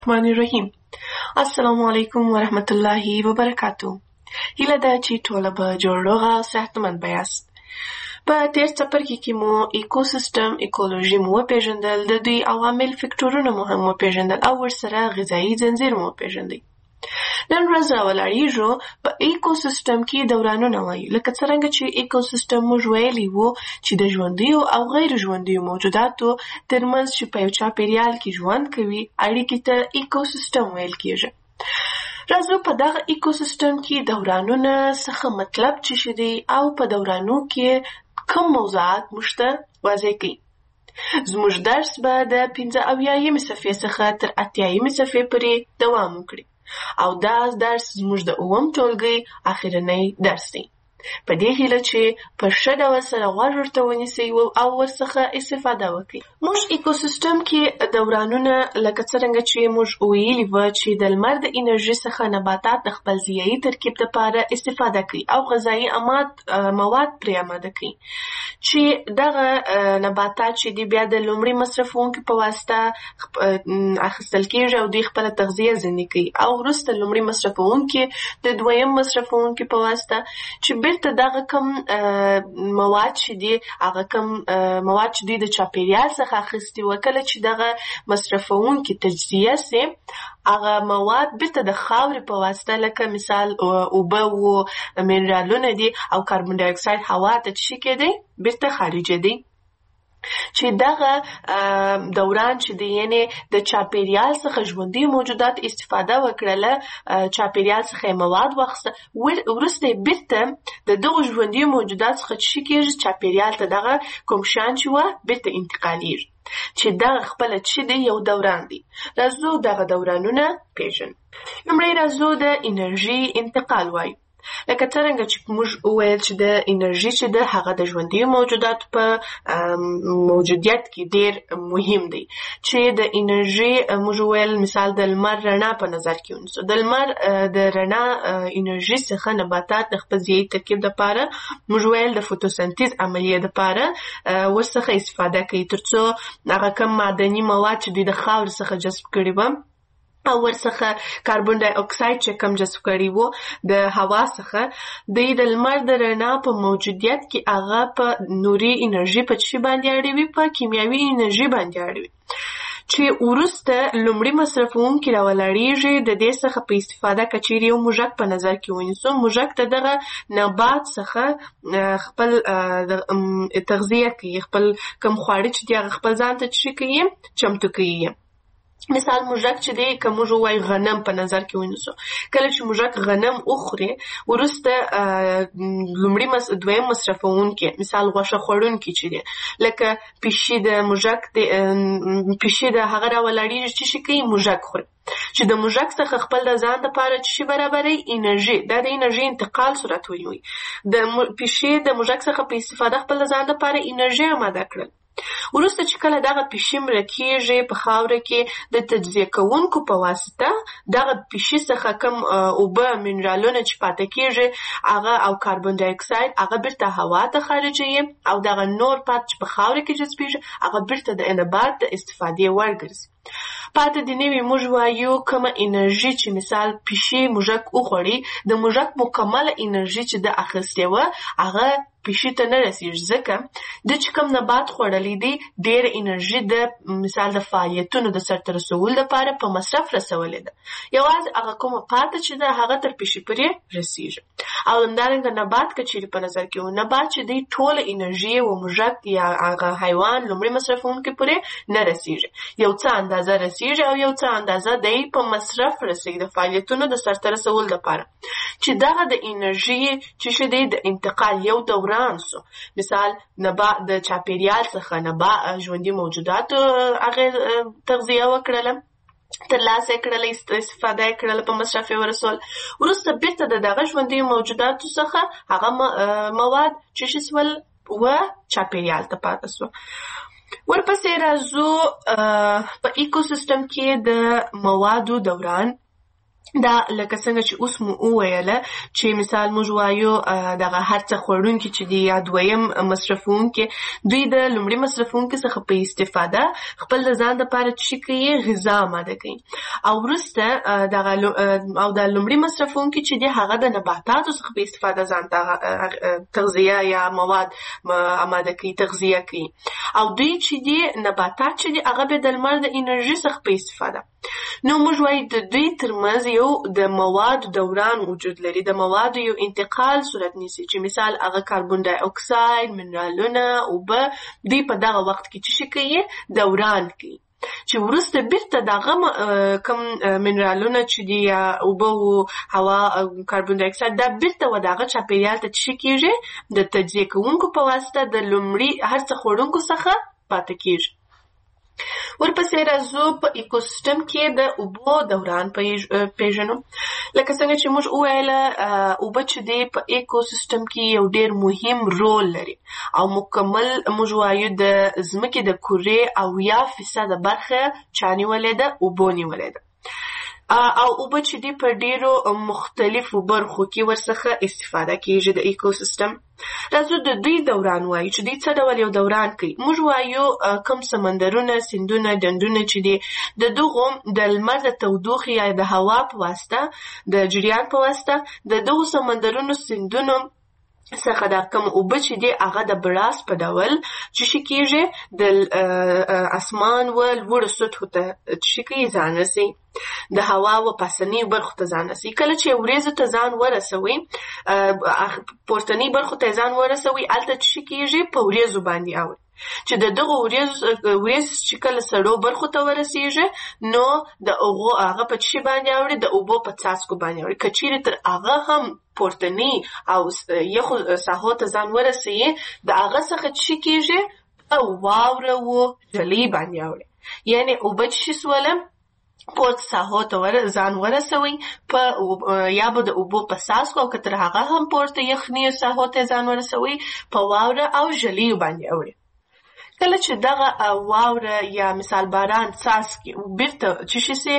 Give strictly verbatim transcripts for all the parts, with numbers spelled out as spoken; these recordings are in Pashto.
الرحمن الرحیم. السلام علیکم ورحمت الله وبرکاتو. هیله ده چې ټوله به جوړ روغ او صحتمند به یاست. په تیر څپرکي کې مو ایکوسیستم ایکولوژي مو وپېژندل، د دوی عوامل فکټورونه مو هم وپېژندل او ورسره غذایي ځنځیر مو وپېژندی. نن ورځ راولاړیږو په ایکوسیستم کې دورانونه وایي، لکه څرنګه چې ایکوسیستم موږ ویلي وو چې د ژوندیو او غیر ژوندیو موجوداتو ترمنځ چې په یو چاپیریال کې ژوند کوي اړیکې ته ایکوسیستم ویل کیږي. راځو په دغه ایکوسیستم کې دورانونه څخه مطلب څه شي دی او په دورانو کې کوم موضوعات موږ ته واضح کړي. زموږ درس به د پنځه اویایمې صفحې څخه تر اتیایمې صفحې پورې دوام وکړي او دا درس زموږ د اووم ټولګي اخرنی درس دی. په دې هیله چې په ښه ډول سره غوږ ورته ونیسئ او ورڅخه استفاده وکړئ. موږ ایکوسیستم کې دورانونه لکه څرنګه چې موږ ویلي وو چې د لمر د انرژي څخه نباتات د خپل ضیایي ترکیب لپاره استفاده کوي او غذایي مواد پرې اماده کوي چې دغه نباتات چې دي بیا د لومړي مصرفونکو په واسطه اخیستل کېږي او دوی خپله تغذیه ځینې کوي او وروسته لومړي مصرفونکي د دویم مصرفونکي په واسطه چې بیرته دغه کم مواد چې دي هغه کم مواد چې دوی د چاپیریال څخه اخیستي وو، کله چې دغه مصرفونکي تجزیه سي هغه مواد بیرته د خاورې په واسطه لکه مثال اوبه و منرالونه دي او کاربن ډای اکساید هوا ته څه کېدی بیرته خارجه دي چې دغه دوران چې دی یعنی د چاپیریال څخه ژوندي موجودات استفاده وکړله، چاپیریال څخه مواد واخیسته، وروسته بیرته د دغو ژوندي موجودات څخه څه کېږي چاپیریال ته دغه کوم شیان چې وه بیرته انتقالیږي چې دغه خپله څه دی یو دوران دی. راځو دغه دورانونه پېژنو. لومړی راځو د انرژي انتقال وایو. لکه څرنګه چې موږ وویل چې د انرژي چې ده هغه د ژوندیو موجوداتو په موجودیت کې ډېر مهم دی چې د انرژي موږ وویل مثال د لمر رڼا په نظر کې ونیسو. د لمر د رڼا انرژي څخه نباتات د خپل ضیایي ترکیب دپاره موږ ویل د فوتوسنتیز عملیې دپاره ورڅخه استفاده کوي تر څو هغه کم معدني مواد چې دوی د خاورې څخه جذب کړي وه او ورڅخه کاربن ډای اکساید چې کم جذب کړي وو د هوا څخه دوی د لمر د رڼا په موجودیت کې هغه په نوري انرژي په څه باندې اړوي، په کیمیاوي انرژي باندې اړوي چې وروسته لومړي مصرفونکي راولاړیږي. د دې څخه په استفاده که چیرې یو موږک په نظر کې ونیسو، موږک ته دغه نبات څخه خپل تغذیه کوي، خپل کوم خواړه چې دي هغه خپل ځان ته څه کوي چمتو کوي. مثال موږک چې دی که موږ ووایو غنم په نظر کې ونیسو، کله چې موږک غنم وخوري وروسته لومړي دویم مصرفونکي مثال غوښه خوړونکي چې دی لکه پیشي د موږک پیشي د هغه راولاړیږي چې شي کوي موږک خوري چې د موږک څخه خپل د ځان دپاره چې شي برابروي انرژي، دا د انرژي انتقال صورت ونیوي. د پیشي د موږک څخه په استفاده خپل د ځان دپاره انرژي اماده کړل. وروسته چې کله دغه پیشي مړه کېږي په خاوره کې د تجزیه کوونکو په واسطه دغه پیشي څخه کم اوبه منرالونه چې پاته کېږي هغه او کاربن ډای اکساید هغه بیرته هوا ته خارجوي او دغه نور پات چې په خاوره کې جذبېږي هغه بیرته د نبات د استفادې وړ ګرځي. پاته د نوي موږ وایو کومه انرژي چې مثال پیشي موږک وخوړي د موږک مکمله انرژي چې د اخیستې وه هغه پیشي ته نه رسېږي، ځکه د چې کوم نبات خوړلی دی ډېره انرژي د مثال د فعالیتونو د سرته رسولو لپاره په مصرف رسولې ده، یوازې هغه کومه پاته چې ده هغه تر پیشي پورې رسېږي. او همدارنګه نبات که چیرې په نظر کې و نبات چې دی ټوله انرژي و موږک یا هغه حیوان لومړي مصرفونکي پورې نه رسېږي، یو څه اندازه رسېږي او یو څه اندازه دی په مصرف رسېږي د فعالیتونو د سرته رسولو لپاره چې دغه د انرژي چې شي دی د انتقال یو دوران سو. مثال نبات د چاپیریال څخه نبات ژوندي موجوداتو هغې تغذیه وکړله، ترلاسه کړله، استفاده یې کړله، په مصرف یې ورسول، وروسته بیرته د دغه ژوندي موجوداتو څخه هغه مواد چې شي سول و چاپیریال ته پاته سوه. ورپسې راځو په ایکوسیستم کې د موادو دوران دا لکه څنګه چې اوس مو وویله چې مثال موږ وایو دغه هر څه خوړونکي چې دي یا دویم مصرفونکي دوی د لومړي مصرفونکي څخه په استفاده خپل د ځان دپاره څه کوي غذا آماده کوي او وروسته دغه او د لومړي مصرفونکي چې دي هغه د نباتاتو څخه په استفاده ځان ته تغذیه یا مواد آماده کوي تغذیه کوي او دوی چې دي نباتات چې دي هغه به د لمر د انرژي څخه په استفاده نو موږ وایو د دوی ترمنځ یو د مواد دوران وجود لري د مواد یو انتقال صورت نیسي چې مثال هغه کاربن ډای اکساید منرالونه اوبه دوی په دغه وخت کې څه کوي دوران کوي چې وروسته بیرته دغه کم منرالونه چې دي یا اوبه او هوا کاربن ډای اکساید دا بیرته و دغه چاپیریال ته څه کیږي د تجزیه کوونکو په واسطه د لومړي هر څه خوړونکو څخه پاتې کیږي ورپسې راځو په ایکوسیستم کې د اوبو دوران پیژنو لکه څنګه چې موږ وویله اوبه چې دی په ایکوسیستم کې یو ډېر مهم رول لري او مکمل موږ وایو د ځمکې د کورې اویا فیصده برخه چا نیولې ده اوبو نیولې ده او اوبه چې دی په ډیرو مختلفو برخو کې ورڅخه استفاده کیږي د ایکوسیستم راځو د دوی دوران وایو چې دوی څه ډول یو دوران کوي موږ وایو کم سمندرونه سیندونه ډنډونه چې دي د دغو د لمر د تودوخې یا د هوا په واسطه د جریان په واسطه د دغو سمندرونو سیندونو څخه دا کوم اوبه چې دي هغه د براس په ډول چې شي کېږي د اسمان و لوړو سطحو ته چې کوي ځان رسي د هوا و پاسنۍ برخو ته ځان رسي کله چې وریځو ته ځان ورسوي پورتنۍ برخو ته ځان ورسوي هلته چې شي کېږي په وریځو باندې اوړي چې د دغه وریځ چې کله سړو برخو ته ورسیږي نو د هغو هغه په څه باندې اوړي د اوبو په څاڅکو باندې اوړي که چیرې تر هغه هم پورتنۍ او یخو ساحو ته ځان ورسوي د هغه څخه څه کېږي په واوره و ژلۍ باندې اوړي یعنې اوبه چې سوله پورت ساحو ته ور ځان ورسوي په یا به د اوبو په څاڅکو او که تر هغه هم پورته یخني ساحو ته ځان ورسوي په واوره او ژلۍ باندې اوړي کله چې دغه واوره یا مثال باران څاڅکي بیرته چې شي سي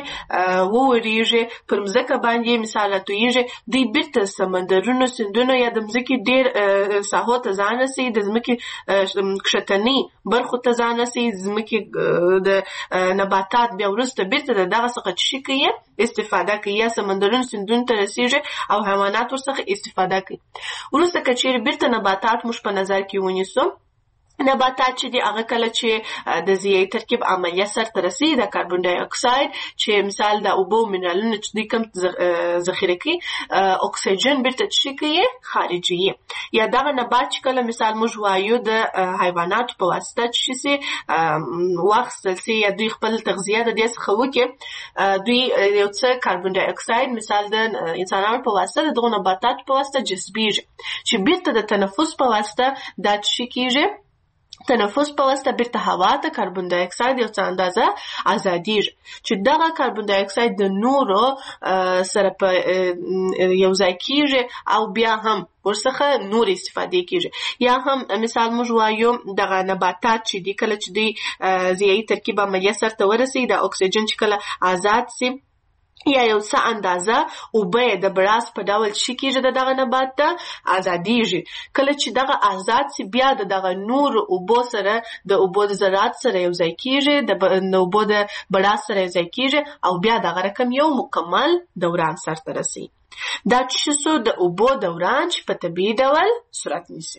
ووريږي پر مځکه باندې مثال تویږي دوی بیرته سمندرونو سیندونو یا د مځکې ډېر ساحو ته ځان رسي د ځمکې کښتنۍ برخو ته ځان رسي ځمکې د نباتات بیا وروسته بیرته د دغه څخه چې شي کوي استفاده کوي یا سمندرونو سیندونو ته رسیږي او حیوانات ورڅخه استفاده کوي وروسته که چیرې بیرته نباتات موږ په نظر کې ونیسو نباتات چې دي هغه کله چې د ضیایي ترکیب عملیه سرته رسي د کاربن ډای اکساید چې مثال د اوبو منرالونه چې دوی کم ذخیره کوي اکسیجن بیرته څه کوي خارجوي یا دغه نبات چې کله مثال موږ وایو د حیواناتو په واسطه چې سي واخیستل سي یا دوی خپل تغذیه د دې څخه وکړي دوی یو څه کاربن ډای اکساید مثال د انسانانو په واسطه دغه نباتاتو په واسطه جذبیږي چې بیرته د تنفس په واسطه دا څه کیږي تنفس په واسطه بیرته هوا ته کاربن ډای اکساید یو څه اندازه ازادیږي چې دغه کاربن ډای اکساید د نورو سره په یو ځای کیږي او بیا هم ورڅخه نور استفاده کیږي یا هم مثال موږ وایو دغه نباتات چې دي کله چې دوی ضیایي ترکیب عملیه سرته ورسي د اکسیجن چې کله آزاد سي یا یو څه اندازه اوبه د براس په ډول شي کېږي د دغه نبات ته ازادیږي کله چې دغه آزاد سي بیا د دغه نور اوبو سره د اوبو د ذرات سره یو ځای کېږي د اوبو د براس سره یو ځای کېږي او بیا دغه رقم یو مکمل دوران سرته رسي دا چې سو د اوبو دوران چې په طبیعي ډول صورت نیسي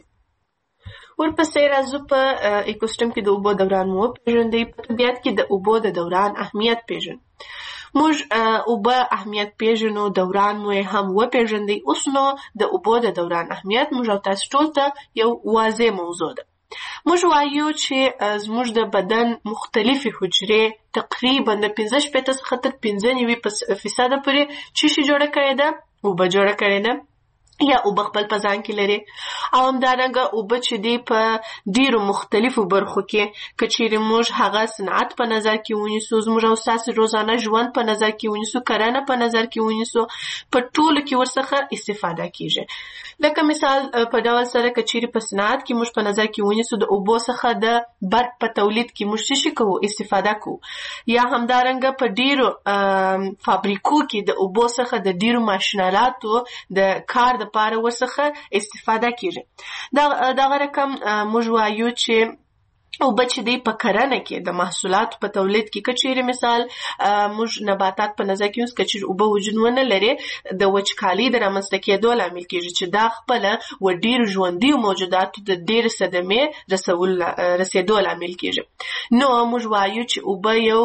ورپسې راځو په ایکوسیستم کې د اوبو دوران مو پیژندئ په طبیعت کې د اوبو د دوران اهمیت پیژنو موږ اوبه اهمیت پیژنو دوران مو هم وپیژندئ اوس نو د اوبو د دوران اهمیت موږ او تاسو ټول ته یو واضح موضوع ده موږ وایو چې زموږ د بدن مختلفې حجرې تقریبا د پنځه شپېته څخه تر پنځه نوي فیصده پورې څه شي جوړه کړې ده اوبه جوړه کړې ده یا اوبه خپل په ځان کې لري. او همدارنګه اوبه چې دي په ډیرو مختلفو برخو کې که چیرې موږ هغه صنعت په نظر کې ونیسو، زموږ او ستاسې روزانه ژوند په نظر کې ونیسو، کرنه په نظر کې ونیسو، په ټولو کې ورڅخه استفاده کیږي. لکه مثال په ډول سره که چیرې په صنعت کې موږ په نظر کې ونیسو د اوبو څخه د برق په تولید کې موږ څه شي کوو؟ استفاده کوو. یا همدارنګه په ډیرو فابریکو کې د اوبو څخه د ډیرو ماشینالاتو د کار د پاره ورڅخه استفاده کیږي. دا دغه رقم موږ وایو چې اوبه چې دی په کرنه کې د محصولاتو په تولید کې که چیرې مثال موږ نباتات په نظر کې ونیسو، که چیرې اوبه وجود ونه لري د وچکالۍ د رامنځته کېدو لامل کیږي چې دا خپله و ډیرو ژوندیو موجوداتو د ډیرې صدمې رسول رسېدو لامل کیږي. نو موږ وایو چې اوبه یو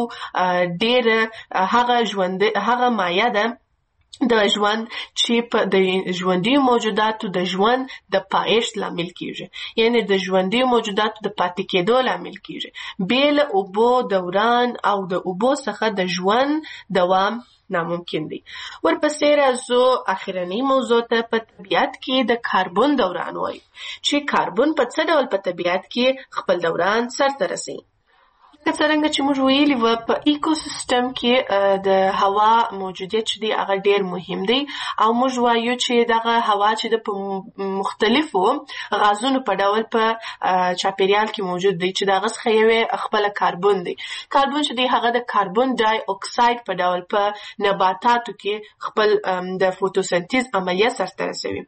ډیره هغه ژوند هغه مایع ده د ژوند چې په د ژوندي موجوداتو د ژوند د پایښت لامل کیږي، یعنی د ژوندي موجوداتو د پاتې کېدو لامل کیږي. بې له اوبو دوران او د اوبو څخه د ژوند دوام ناممکن دی. ورپسې راځو اخرنۍ موضوع ته. په طبیعت کې د کاربن دوران وایي چې کاربن په څه ډول په طبیعت کې خپل دوران سرته رسوي. څرنګه چې موږ ویلي وو په ایکو سیستم کې د هوا موجودیت چې دی هغه ډیر مهم دی او موږ وایو چې دغه هوا چې د په مختلفو غازونو په ډول په چاپیریال کې موجود دی چې دغه څخه یو خپل کاربن دی. کاربن چې دی هغه د کاربن ډای اکساید په ډول په نباتاتو کې خپل د فوتوسنتیز عملیه سرته رسوي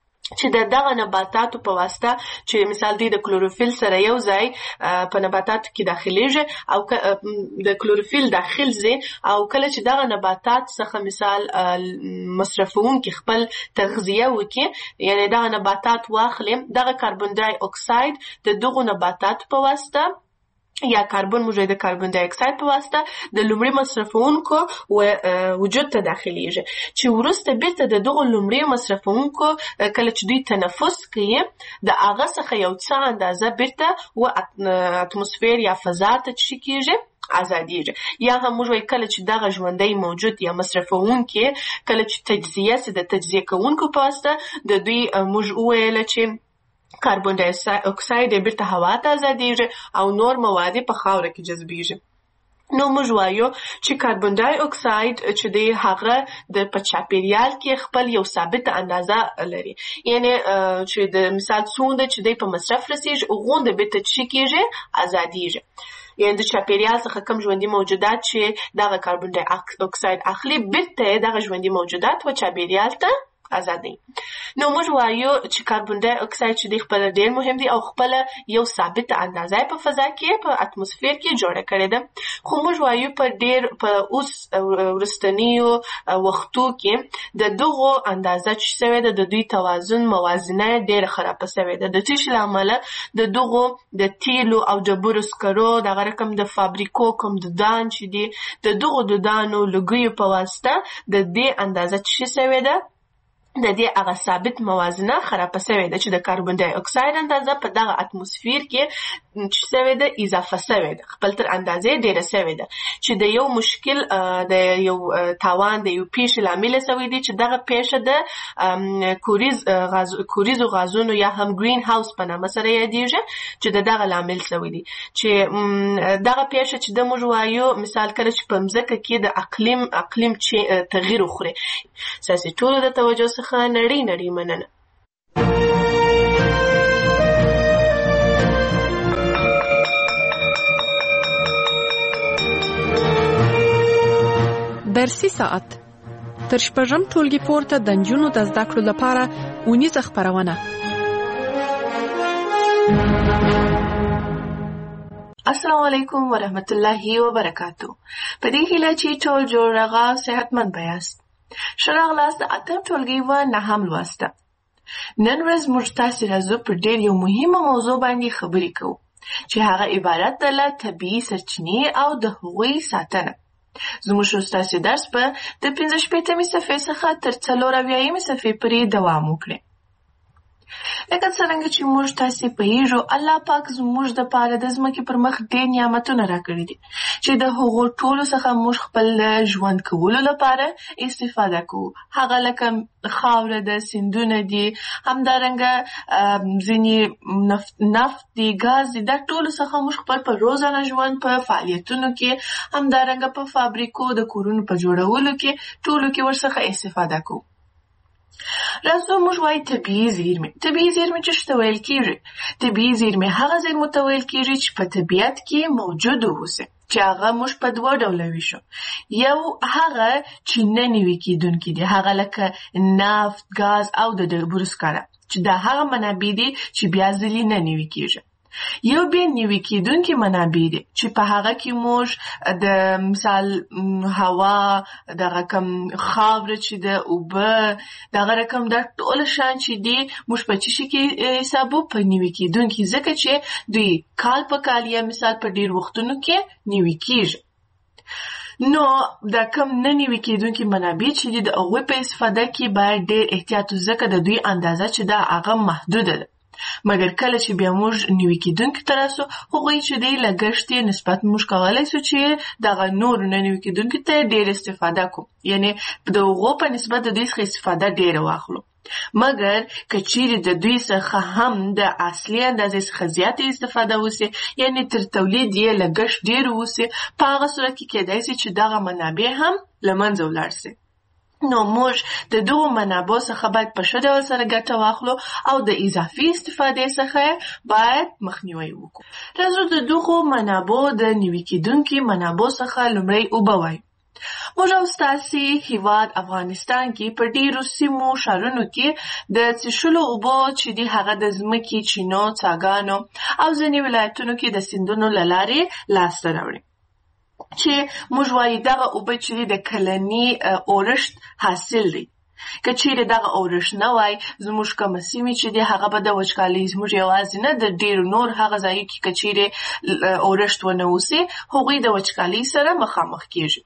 چې د دغه نباتاتو په واسطه چې مثال دی د کلوروفیل سره یو ځای په نباتاتو کې داخليږي او د کلوروفیل داخل ځي او کله چې دغه نباتات څخه مثال مصرفونکي خپل تغذیه وکړي، یعنی دغه نباتات واخلي، دغه کاربن ډای اکساید د دغه نباتاتو په واسطه یا کاربن موجود د کاربن ډای اکساید په واسطه د لومړي مصرفونکو وجود ته داخليږي چې وروسته بیرته د دغه لومړي مصرفونکو کله چې دوی تنفس کوي د هغه څخه یو څه اندازه بیرته و اتموسفیر یا فضا ته چی کیږي ازادیږي. یا هم موږ وایو کله چې دغه ژوندی موجود یا مصرفونکي کله چې تجزیه سي د تجزیه کوونکو په واسطه د دوی موږ وویل چې کاربن ډای اکساید بیرته هوا ته ازادیږي او نور مواد په خاوره کې جذبیږي. نو موږ وایو چې کاربن ډای اکساید چې دی هغه د په چاپیریال کې خپل یو ثابت اندازه لري، یعنی چې د مثال څومره چې دی په مصرف رسیږي غونډه بیرته چی کیږي ازادیږي. یعنی د چاپیریال څخه کم ژوندي موجودات چې دغه کاربن ډای اکساید اخلي بیرته دغه ژوندي موجودات و چاپیریال ته ازادي. نو موږ وایو چې کاربن ډای اکساید چې دی خپل ډیر مهم دی او خپل یو ثابت اندازه په فضا کې په اتموسفیر کې جوړه کړې ده. خو موږ وایو په ډیر په اوس ورستنیو وختو کې د دغه اندازه چې شوی ده د دوی توازن موازنه ډیر خراب شوی ده د تیش لامل د دغه د تیلو او جبر سکرو دغه رقم د فابریکو کوم د دان چې دی د دغه د دانو لګي په واسطه د دې اندازه چې شوی ده د دې هغه ثابت موازنه خراب شوې ده چې د کاربن ډای اکساید اندازه په دغه اتموسفیر کې چې شوې ده اضافه شوې ده خپل تر اندازې ډیره شوې ده چې د یو مشکل د یو تاوان د یو پیښې لامل شوی دی چې دغه پیښه د کوریز غاز کوریزو غازونو یا هم گرین هاوس په نامه سره یادېږي چې دغه لامل شوی دی چې دغه پیښه چې د موږ وایو مثال کله چې په مځکه کې د اقلیم اقلیم چې تغییر وخوري. ساسي ټول د توجه څخه نړۍ نړۍ مننه. درسي ساعت تر شپږم ټولګي پورته د نجونو د زده کړو لپاره اونیزه خپرونه. السلام علیکم ورحمت الله وبرکاتو. په دې هیله چې ټول جوړ راغا صحتمند بیاست. ښه راغلاست د اتم ټولګي و نهم لوسته. نن ورځ موږ تاسې راځو پر ډېر یو مهمه موضوع باندې خبرې کوو چې هغه عبارت ده له طبیعي سرچینې او د هغوی ساتنه. زموږ ستاسې درس په د پنځه شپېتمې صفحې څخه تر څلور اویایمې صفحې پورې دوام وکړي. لکه څرنګه چې موږ تاسې پوهېږو الله پاک زموږ دپاره د ځمکې پر مخ ډېر نعمتونه راکړي دي چې د هغو ټولو څخه موږ خپل ژوند کولو لپاره استفاده کوو. هغه لکه خاوره ده، سیندونه دي، همدارنګه ځینې نفت نفت دي، ګاز دي. دا ټولو څخه موږ خپل په روزانه ژوند په فعالیتونو کې، همدارنګه په فابریکو د کورونو په جوړولو کې ټولو کې ورڅخه استفاده کوو. راځو موږ وایو طبیعي زیرمې. طبیعي زیرمې څه ته ویل کېږي؟ طبیعي زیرمې هغه زیرمو ته ویل کېږي چې په طبیعت کې موجود اوسي، چې هغه موږ په دوه ډوله ویشو. یو هغه چې نه نوي کېدونکي دي، هغه لکه نفت، ګاز او د ډبرو سکاره، چې دا هغه منابع دي چې بیا ځلې نه نوي کېږي. یو بیا نوي کېدونکي منابع دي چې په هغه کې موږ د مثال هوا، دغه کم خاوره چې د اوبه، دغه رقم دا ټول شیان چې دي موږ په څه شي کې حسابو؟ په نوي کېدونکي، ځکه چې دوی کال په کال یا مثال په ډېر وختونو کې نوي کېږي. نو دا کم نه نوي کېدونکي منابع چې دي د هغوی په استفاده کې باید ډېر احتیاط وشي، ځکه د دوی اندازه چې ده هغه محدوده ده. مګر کله چې بیا موږ نوي کېدونکي ته راسو، هغوی چې دی لګښت یې نسبت موږ کولی سو چې دغه نورو نه نوي کېدونکي ته ډېر استفاده کوو، یعنې د هغو په نسبت د دوی څخه استفاده ډېره واخلو. مګر که چیرې د دوی څخه هم د اصلي اندازې څخه زیاتې استفاده وسي، یعنې تر تولید یې لګښت ډېر وسي، په هغه صورت کې کېدای سي چې دغه منابع هم له منځه ولاړ سي. نو موږ د دغو منابعو څخه باید په ښه ډول سره ګټه واخلو او د اضافي استفادې څخه باید مخنیوی وکړو. راځو د دغو منابعو د نوي کېدونکي منابعو څخه لومړی اوبه وایو. موږ او ستاسې هېواد افغانستان کې په ډېرو سیمو ښارونو کې د څښلو اوبو چې دي هغه د ځمکې، چینو، څاګانو او ځینې ولایتونو کې د سیندونو له لارې لاسته راوړي، چې موږ وایو دغه اوبه چې دي د کلني اورښت حاصل دی. که چیرې دغه اورښت نه وای، زموږ کومه سیمې چې دي هغه به د وچکالۍ، زموږ یوازې نه د ډېرو نور هغه ځایو کې که چیرې اورښت ونه اوسي، هغوی د وچکالۍ سره مخامخ کېږي.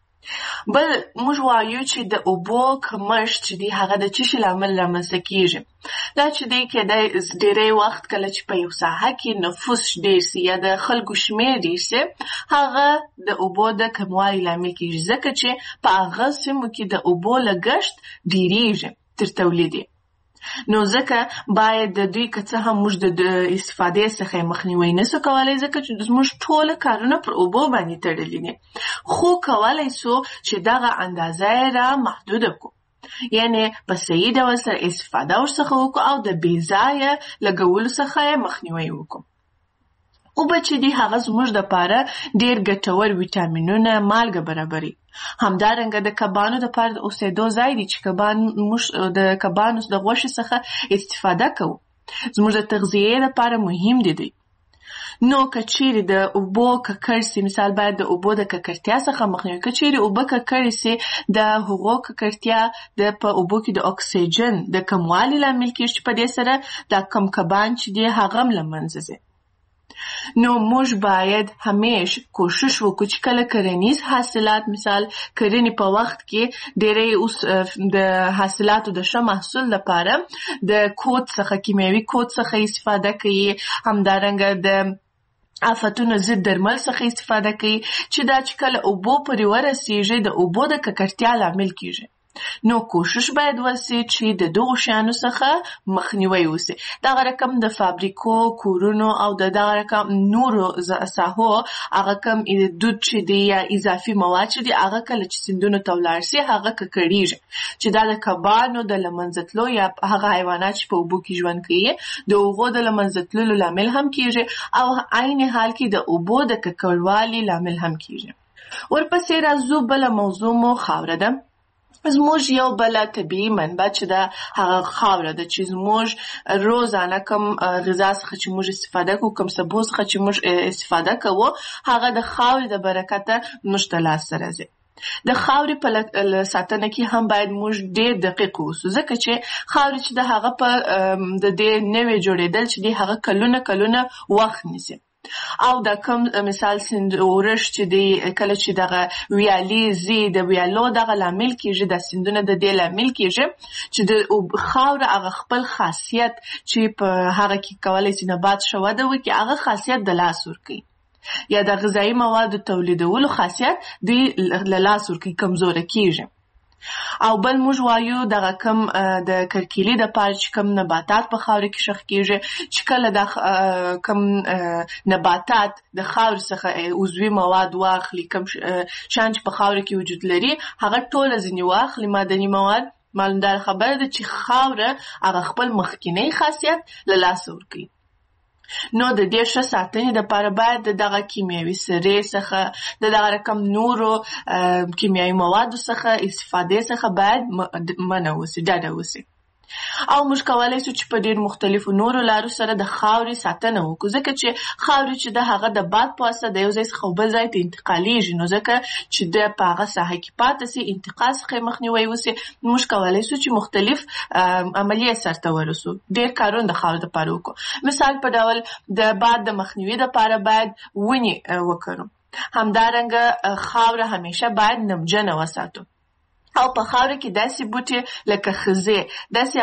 بل موږ وایو چې د اوبو کمښت چې دی هغه د څه شي له امله رامنځته کېږي. دا چې دی کېدای ډېری وخت کله چې په یو ساحه کې نفوس ډېر سي یا د خلکو شمېر ډېر سي، هغه د اوبو د کموالي لامل کېږي، ځکه چې په هغه سیمو کې د اوبو لګښت ډېرېږي تر تولید. نو ځکه باید د دوی که څه هم موږ د استفادې څخه مخنیوی نسو کولی، ځکه چې زموږ ټوله کارونه پر اوبو باندې تړلي دي، خو کولی سو چې دغه اندازه یې را محدوده کړو، یعنې په صحیح ډول سره استفاده ورڅخه وکړو او د بې ځایه لګولو څخه یې مخنیوی وکړو. اوبه چې دي هغه زموږ دپاره ډېر ګټور ویټامینونه، مالګه برابري. همدارنګه د کبانو دپاره د اوسېدو ځای دی چې کبان موږ د کبانو د غوښې څخه استفاده کوو، زموږ د تغذیې دپاره مهم دي دی. نو که چیرې د اوبو ککړ سي، مثال باید د اوبو د ککړتیا څخه مخنیوی. که چیرې اوبه ککړې سي، د هغو ککړتیا د په اوبو کې د اکسیجن د کموالي لامل کېږي، چې په دې سره دا کم کبان چې دي هغه هم له منځه ځي. نو موږ باید همیش کوشش وکړو چې کله کرنیز حاصلات، مثال کرنې په وخت کې ډېری اوس د حاصلاتو د ښه محصول لپاره د کود څخه، کیمیاوي کود څخه استفاده کوي، همدارنګه د آفتونو ضد درمل څخه استفاده کوي، چې دا چې کله اوبو پورې ورسیږي د اوبو د ککړتیا لامل کېږي. نو کوشش باید وسي چې د دغو شیانو څخه مخنیوی وسي. دغه رقم د فابریکو، کورونو او د دغه رقم نورو ساحو هغه کم دود چې دی یا اضافي مواد چې دی هغه کله چې سیندونو ته ولاړ سي هغه ککړېږي، چې دا د کبانو د له منځه تلو یا هغه حیوانات چې په اوبو کې ژوند کوي د هغو د له منځه تللو لامل هم کېږي، او عین حال کې د اوبو د ککړوالي لامل هم کېږي. ورپسې راځو بله موضوع مو خاوره ده. زموږ یو بله طبیعي منبع چې ده هغه خاوره ده، چې زموږ روزانه کم غذا څخه چې موږ استفاده کوو، کم سبو څخه چې موږ استفاده کوو، هغه د خاورې د برکته موږ ته لاسته راځي. د خاورې په ساتنه کې هم باید موږ ډېر دقیق اوسو، ځکه چې خاورې چې د هغه په د دې نوې جوړېدل چې دی هغه کلونه کلونه وخت نیسي. او د کوم مثال سیند اورش چې دی کله چې دغه ویالې زی د ویالو دغه لامل کېږي د سیندونه د دې لامل کېږي چې د خاوره هغه خپل خاصیت چې په هغه کې کولی شي نبات ښه وده وکړي هغه خاصیت د لاس ورکوي یا د غذایي موادو تولیدولو خاصیت دی له لاس ورکوي کمزوره کېږي. او بل موږ وایو دغه کم د کرکیلي د پاره چې کم نباتات په خاوره کې شخ کېږي چې کله د کم نباتات د خاور څخه عضوي مواد واخلي کم شان چې په خاوره کې وجود لري هغه ټوله ځینې واخلي معدني مواد معلومدار خبره ده چې خاوره هغه خپل مخکینی خاصیت له لاسه ورکوي. نو د دې ښه ساتنې دپاره باید د دغه کیمیاوي سرې څخه د دغه رقم نورو کیمیاوي موادو څخه استفادې څخه باید منع وسي ډډه وسي. او موږ کولی شو چې په ډېر مختلفو نورو لارو سره د خاورې ساتنه وکړو ځکه چې خاورې چې د هغه د باد په واسطه د یو ځای څخه بل ځای ته انتقالیږي نو ځکه چې د په هغه ساحه کې پاتې سي انتقال څخه یې مخنیوی وسي موږ کولی شو چې مختلف عملیې سرته ورسو ډېر کارونه د خاورې دپاره وکړو. مثال په ډول د باد د مخنیوي دپاره باید ونې وکرو. همدارنګه خاوره همیشه باید نمجنه وساتو او په خاوره کې داسې بوټي لکه خزې داسې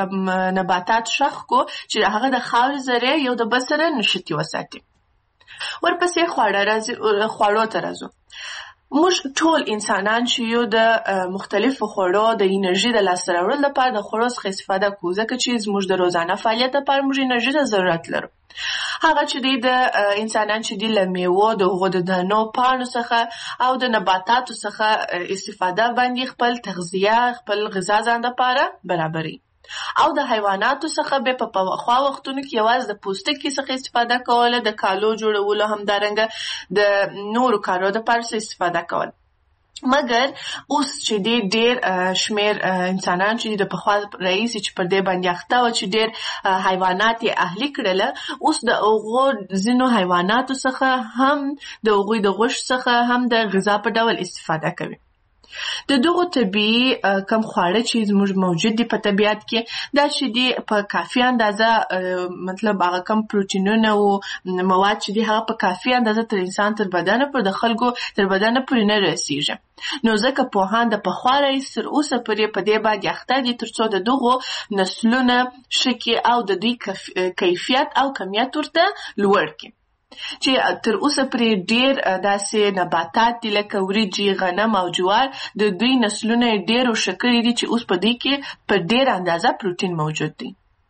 نباتات شخ کو چې هغه د خاورې ذرې یو د بل سره نښتي وساتي. ورپسې خواړه راځي خواړو ته راځو. موږ ټول انسانان چې یو د مختلفو خوړو د انرژي د لاسته راوړلو لپاره د خوړو څخه استفاده کوو ځکه چې زموږ د روزانه فعالیت لپاره موږ انرژي ته ضرورت لرو. هغه چې دی د انسانان چې دی له میوو د هغو د دانو پاڼو څخه او د نباتاتو څخه استفاده باندې خپل تغذیه خپل غذا ځان دپاره برابروي. او د حیواناتو څخه به په پخوا وختونو کې یوازې د پوستکي څخه استفاده کوله د کالو جوړولو همدارنګه د نورو کارو دپاره استفاده کوله. مګر اوس چې دی ډېر شمېر انسانان چې د پخوا راهیسې چې پر دې باندې اخته وه چې ډېر حیوانات یې اهلي کړله اوس د هغو ځینو حیواناتو څخه هم د هغوی د غوښو څخه هم د غذا په ډول استفاده کوي. د دغو طبیعي کم خواړه چې زموږ موجود دي په طبیعت کې دا چې دي په کافي اندازه مطلب هغه کم پروټینونه او مواد چې دي هغه په کافي اندازه تر انسان تر بدنه پر د خلکو تر بدنه پورې نه رسیږي. نو ځکه پوهان د پخوا راهیسې تر اوسه پورې په دې باندې اخته دي تر څو د دغو نسلونه ښه کړي او د دوی کیفیت او کمیت ورته لوړ کړي. چې تر اوسه پرې ډېر داسې نباتات دي لکه وریجې غنم او جوار د دوی نسلونه یې ډېر ښه کړي دي چې اوس په دوی کې په ډېر اندازه پروټین موجود دی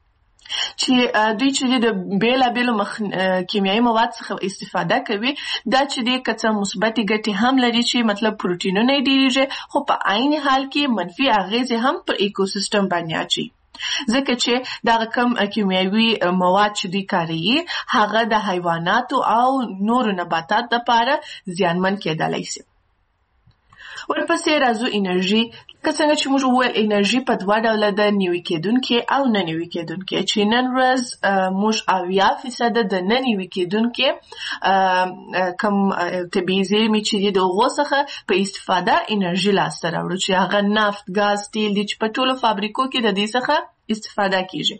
چې دوی چې د بېلابېلو کیمیاوي مواد څخه استفاده کوي دا چې دی که څه مثبتې ګټې هم لري چې مطلب پروټینونه یې ډېرېږي خو په عین حال کې منفي اغېزې هم پر ایکوسیستم باندې اچوي ځکه چې دغه کم کیمیاوي مواد چې دوی کاروي هغه د حیواناتو او نورو نباتاتو لپاره زیانمن کېدلی شي. ورپسې راځو انرژي. که څنګه چې موږ وویل انرژي په دوه ډوله ده نوي کېدونکې او نه نوي کېدونکې چې نن ورځ موږ اویا فیصده د نه نوي کېدونکې کم طبیعي زېرمې چې دي د هغو څخه په استفاده انرژي لاسته راوړو چې هغه نفت ګاز تیل دي چې په ټولو فابریکو کې د دې څخه استفاده کېږي.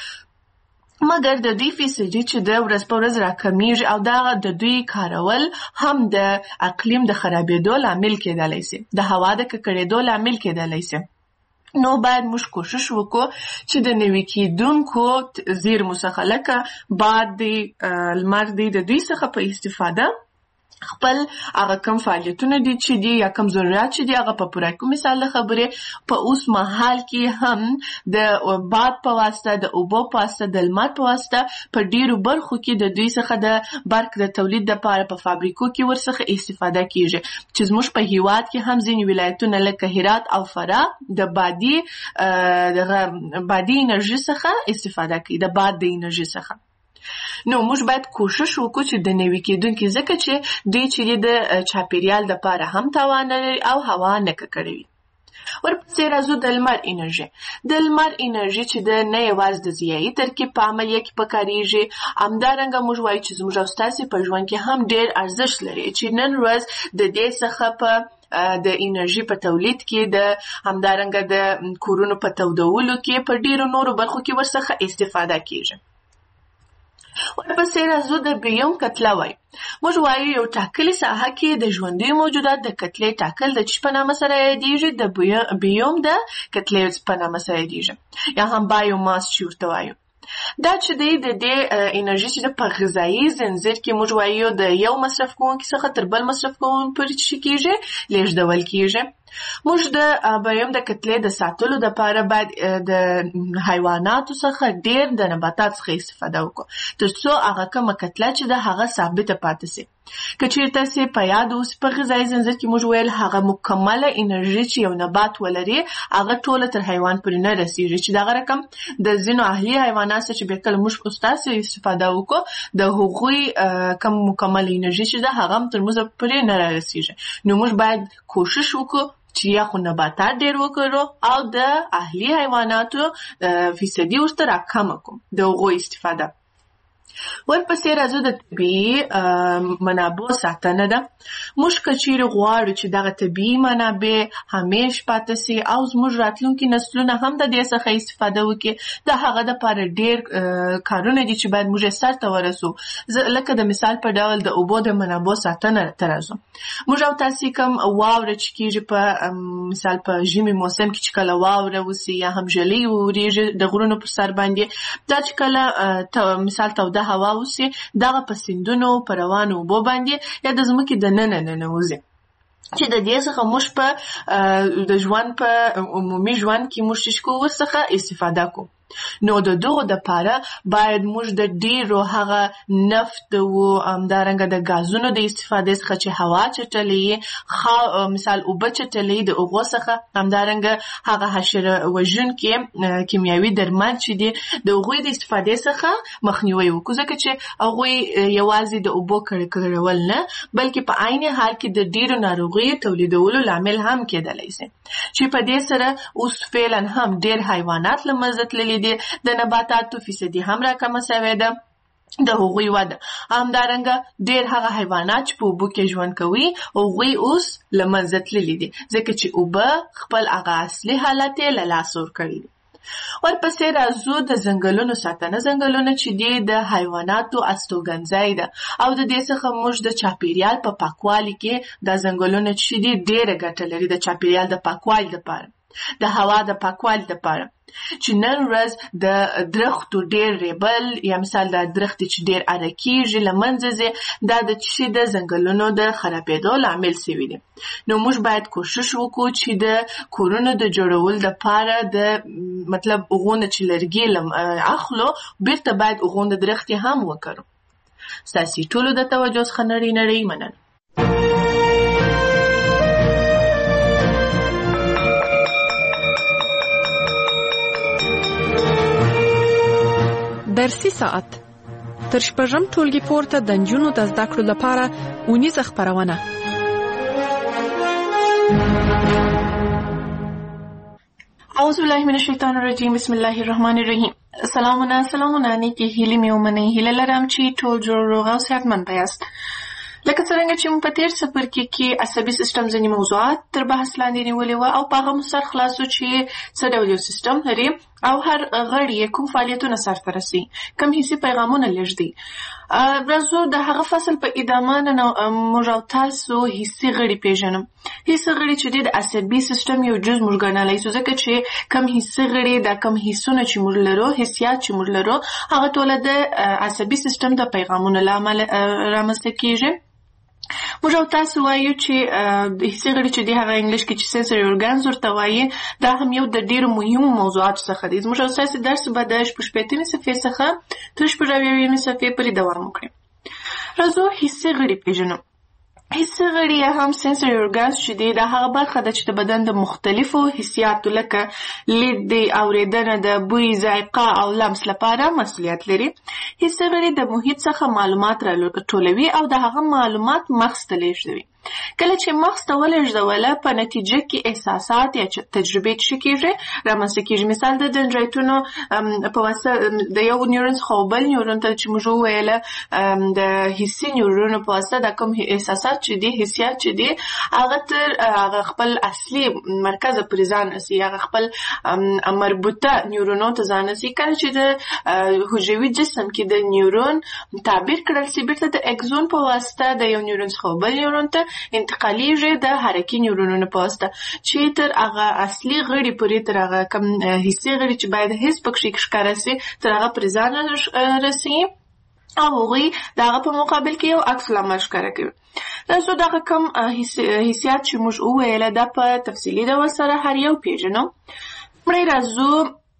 مګر د دوی فیصدي چې د ورځ په ورځ راکمیږي او دا د دوی کارول هم د اقلیم د خرابېدو لامل کېدلی شي د هوا د ککړېدو لامل کېدلی شي. نو باید موږ کوشش وکړو چې د نوي کېدونکو زیرمو څخه لکه باد دی لمر دی د دوی څخه په استفاده خپل هغه کم فعالیتونه دي چې دي یا کم ضرورت چې دي هغه په پوره کړو. مثال د خبرې په اوس مهال کې هم د باد په واسطه د اوبو په واسطه د لمر په واسطه په ډیرو برخو کې د دوی څخه د برق د تولید لپاره په فابریکو کې ورڅخه استفاده کیږي چې زموږ په هیواد کې هم ځینې ولایتونه لکه هرات او فراه د بادي د بادي انرژي څخه استفاده کوي د باد د انرژي څخه. نو موږ باید کوشش وکړو چې د نوي کېدونکي ځکه چې دوی چې د چاپیریال دپاره هم تاوان نه لري او هوا نه ککړوي. ورپسې راځو د لمر انرژي. د لمر انرژي چې د نه یوازې د ضیایي ترکیب په عملیه کې پکارېږي همدارنګه موږ وایو چې زموږ او ستاسې په ژوند کې هم ډېر ارزښت لري چې نن ورځ د دې څخه په د انرژي په تولید کې د همدارنګه د کورونو په تودولو کې په ډېرو نورو برخو کې ورڅخه استفاده کېږي. ورپسې راځو د بیوم کتله وایي. موږ وایو یو ټاکلې ساحه کې د ژوندیو موجودات د کتلې ټاکل د چی په نامه سره یادیږي، د بیوم د کتلې په نامه سره یادیږي، یا هم بایوماس چې ورته وایو. دا چې دی د دې انرژي چې په غذایي زنځیر کې موږ وایو د یو مصرف کوونکي څخه تر بل مصرف کوونکي پورې چې کېږي لیږدول کېږي. موږ د بیوم د کتلې د ساتلو دپاره باید د حیواناتو څخه ډېر د نباتات څخه استفاده وکړو تر څو هغه کومه کتله چې ده هغه ثابته پاتې سي. که چېرته سي په یاد اوسي په غذایي زنځیر کې موږ ویل هغه مکمله انرژي چې یو نبات ولري هغه ټوله تر حیوان پورې نه رسېږي، چې دغه رقم د ځینو اهلي حیوانات چې بیا کله موږ ستاسو استفاده وکړو د هغوی کم مکمله انرژي چې ده هغه هم تر موږ پورې نه رارسېږي. نو موږ باید کوشش وکړو چې یا خو نباتات ډېر وکړو او د اهلي حیواناتو فیصدي ورته راکمه کړو د هغوی استفاده. ورپسې راځو د طبیعي منابعو ساتنه ده. موږ که چیرې غواړو چې دغه طبیعي منابع همیش پاتې سي او زموږ راتلونکي نسلونه هم د دې څخه استفاده وکړي، د هغه دپاره ډېر کارونه دي چې باید موږ یې سرته ورسو. لکه د مثال په ډول د اوبو د منابعو ساتنه ته راځو. موږ او تاسې کوم واوره چې کېږي په مثال په ژمي موسم کې چې کله واوره وسي یا هم ژلۍ وورېږي د غرونو پر سر باندې، دا چې کله مثال توده هوا وسي دغه په سیندونو په روانو اوبو باندې یا د ځمکې د ننه ننوځي، چې د دې څخه موږ په د ژوند په عمومي ژوند کې موږ چې کوو ورڅخه استفاده کوو. نو د دغو دپاره باید موږ د ډېرو هغه نفت و همدارنګه د ګازونو د استفادې څخه چې هوا چټلې مثال اوبه چټلې د هغو څخه همدارنګه هغه حشره وژونکي کیمیاوي درمل چې دي د هغوی د استفادې څخه مخنیوی وکړو، ځکه چې هغوی یوازې د اوبو کړکړول نه بلکې په عین حال کې د ډېرو ناروغیو تولیدولو لامل هم کېدلی سي، چې په دې سره اوس فعلا هم ډېر حیوانات له منځه تللي دي، د نباتاتو فیصدي هم راکمه سوې ده د هغوی وده. همدارنګه ډېر هغه حیوانات چې په اوبو کې ژوند کوي هغوی اوس له منځه تللي دي، ځکه چې اوبه خپل هغه اصلي حالت یې له لاسه ورکړی دي. ورپسې راځو د ځنګلونو ساتنه. ځنګلونه چې دي د حیواناتو استوګنځی ده او د دې څخه موږ د چاپیریال په پاکوالي کې دا ځنګلونه چې دي ډېره ګټه لري د چاپیریال د پاکوالي دپاره، د هوا د پاکوالي دپاره. چې نن ورځ د درختو ډېر ریبل یا مثال د درختې چې ډېر اره کېږي له منځه ځي، دا د چې د ځنګلونو د خرابېدو لامل سوي دي. نو موږ باید کوشش وکړو چې د کورونو د جوړولو دپاره د مطلب هغونه چې لرګي اخلو بیرته باید هغونه درختې هم وکړو. ستاسې ټولو د توجه څخه نړۍ نړۍ مننه. درسي ساعت تر شپږم ټولګي پورته د نجونو د زده کړو لپاره اونیزه خپرونه. اعوذ بالله من الشیطان الرجیم، بسم الله الرحمن الرحیم. سلامونه سلامونه نیکې هیلې مې ومنئ. هیله لرم چې ټول جوړ روغ او صحتمند یاست. لکه څرنګه چې موږ په تېر څپرکي کې عصبي سیستم ځینې موضوعات تر بحث لاندې نیولې وه او په هغه مو سر خلاصو چې څه ډول یو سیستم لري او هر غړی یې کوم فعالیتونه سرته رسوي، کوم حسي پیغامونه لېږدي. راځو د هغه فصل په ادامه نن موږ او تاسو حسي غړي پېژنو. حسي غړي چې دی د عصبي سیستم یو جز موږ ګڼلی سو، ځکه چې کوم حسي غړي دا کوم حسونه چې موږ لرو حسیات چې موږ لرو هغه ټوله د عصبي سیستم د پیغامونو له امله رامنځته کېږي. موږ او تاسو وایو چې د حسي غړي چې دی هغه انګلیش کې چې سنسوري اورګانز ورته وایي، دا هم یو د ډېرو مهمو موضوعاتو څخه دی. زموږ او ستاسې درس به د شپږ شپېتمې صفحې څخه تر شپږ اویاومې صفحې پورې دوام وکړي. راځو حسي غړي پېژنو. حسي غړي یا هم سنسوري اورګانز چې دی دا هغه برخه ده چې د بدن د مختلفو حسیاتو لکه لید دی، اورېدنه ده، بوی، ذایقه او لمس لپاره مسؤلیت لري. حسي غړي د محیط څخه معلومات راټولوي او د هغه معلومات مغز ته لېږدوي. کله چې مغز ته ولېږدوله په نتیجه کې احساسات یا تجربې څه کېږي رامنځته کېږي. مثال د دندرایتونو په واسطه د یو نیورون څخه بل نیورون ته چې موږ وویله د حسي نیورونو په واسطه دا کوم احساسات چې دي حسیات چې دي هغه تر هغه خپل اصلي مرکز پورې ځان رسي، هغه خپل مربوطه نیورونو ته ځان رسي. کله چې د حجروي جسم کې د نیورون تعبیر کړل سي بیرته د اکسون په واسطه د یو نیورون څخه بل نیورون ته انتقالیږي د حرکي نیورونونو په واسطه چې تر هغه اصلي غړي پورې تر هغه کم حسي غړي چې باید حس پکې ښکاره سي تر هغه پورې ځان رسي او هغوی د هغه په مقابل کې یو عکس العمل ښکاره کوي. نو دغه کوم حسیات چې موږ وویله دا په تفصیلي ډول سره هر یو پیژنو. مړی راځو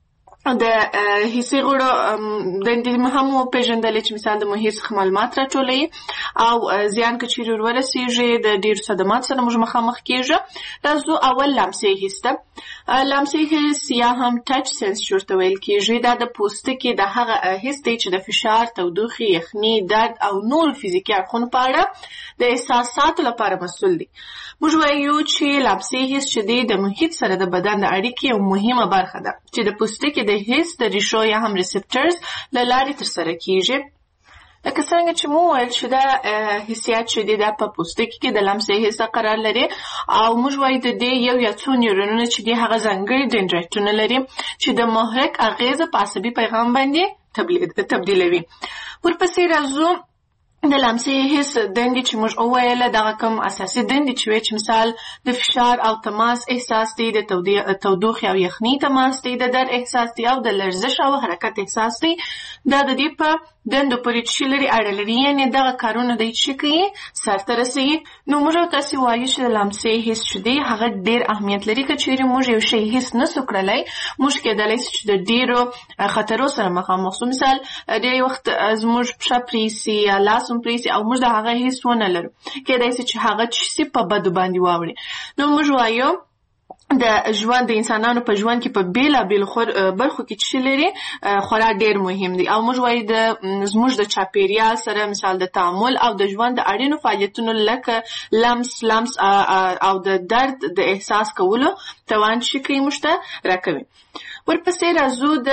د حسي غړو دندې هم وپېژندلې چې مثال د محیط څخه معلومات راټولوي او زیان که چیرې ورورسېږي د ډېرو صدماتو سره موږ مخامخ کېږو. راځو اول لمسي حس ته. لمسي حس یا هم ټچ سنس چې ورته ویل کېږي دا د پوستکي د هغه حس دی چې د فشار، تودوخې، یخني، درد او نورو فزیکي اړخونو په اړه د احساساتو لپاره مسؤل دی. موږ وایو چې لمسي حس چې دی د محیط سره د بدن د اړیکې یو مهمه برخه ده چې د پوستکي د حس د ریشو یا هم ریسپټرز له لارې ترسره کېږي. لکه څنګه چې مو ویل چې دا حسیات چې دی دا په پوستکي کې د لمسي حس قرار لري او موږ وایو د دې یو یا څو نیورونونه چې دی هغه ځانګړي دندرایتونه لري چې د محرک اغیزه په عصبي پیغام باندې تبدیلوي. ورپسې راځو د لمسي حس دندې چې موږ وویله دغه کوم اساسي دندې چې وایي چې مثال د فشار او تماس احساس دی، د تودوخې او یخني تماس دی، د درد احساس دی او د لرزش او حرکت احساس دی. دا د دې په دندو پورې چې لري اړه لري، یعنې دغه کارونه دی چې کوي سرته رسوي. نو موږ تاسې وایو چې د لمسي حس چې دی هغه ډېر اهمیت لري. که چیرې موږ یو شی حس نسو کړلی موږ کېدلی سي چې د ډېرو خطرو سره مخامخ سو. مثال ډېری وخت زموږ پښه پرې سي یا لاس هم پرې سي او موږ د هغه حس ونه لرو، کېدای سي چې هغه څه سي په بدو باندې واوړي. نو موږ وایو د ژوند د انسانانو په ژوند کې په بیلابیلو برخو کې چې لري خورا ډېر مهم دي او موږ وایو د زموږ د چاپېریال سره مثال د تعامل او د ژوند د اړینو فعالیتونو لکه لمس لمس او د درد د احساس کولو توان چې کوي موږ ته راکوي. ورپسې راځو د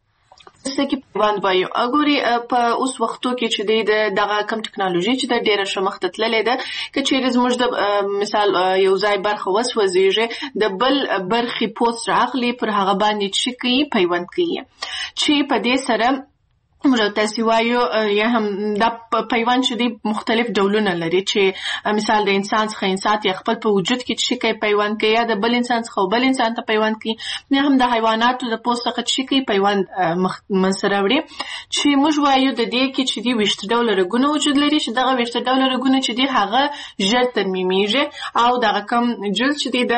سکی پیوند وایو. ګوري په اوس وختو کې چې دی دغه کم ټکنالوژي چې د ډېره ښه مخته تللې ده که چیرې زموږ د مثال یو ځای برخه وسوځېږي د بل برخې پوست راغلي پر هغه باندې چې کوي پیوند کوي چې په دې سره موږ تاسې وایو یا هم دا پیوند چې دی مختلف ډولونه لري چې مثال د انسان څخه انسان یا خپل په وجود کې چې کوي پیوند کوي یا د بل انسان څخه بل انسان ته پیوند کوي یا هم د حیواناتو د پوست څخه چې کوي پیوند منځته راوړي چې موږ وایو د دې کې چې دی ویشت ډوله رګونه وجود لري چې دغه ویشت ډوله رګونه چې دی هغه ژر ترمیمیږي او دغه کم جلد چې دی د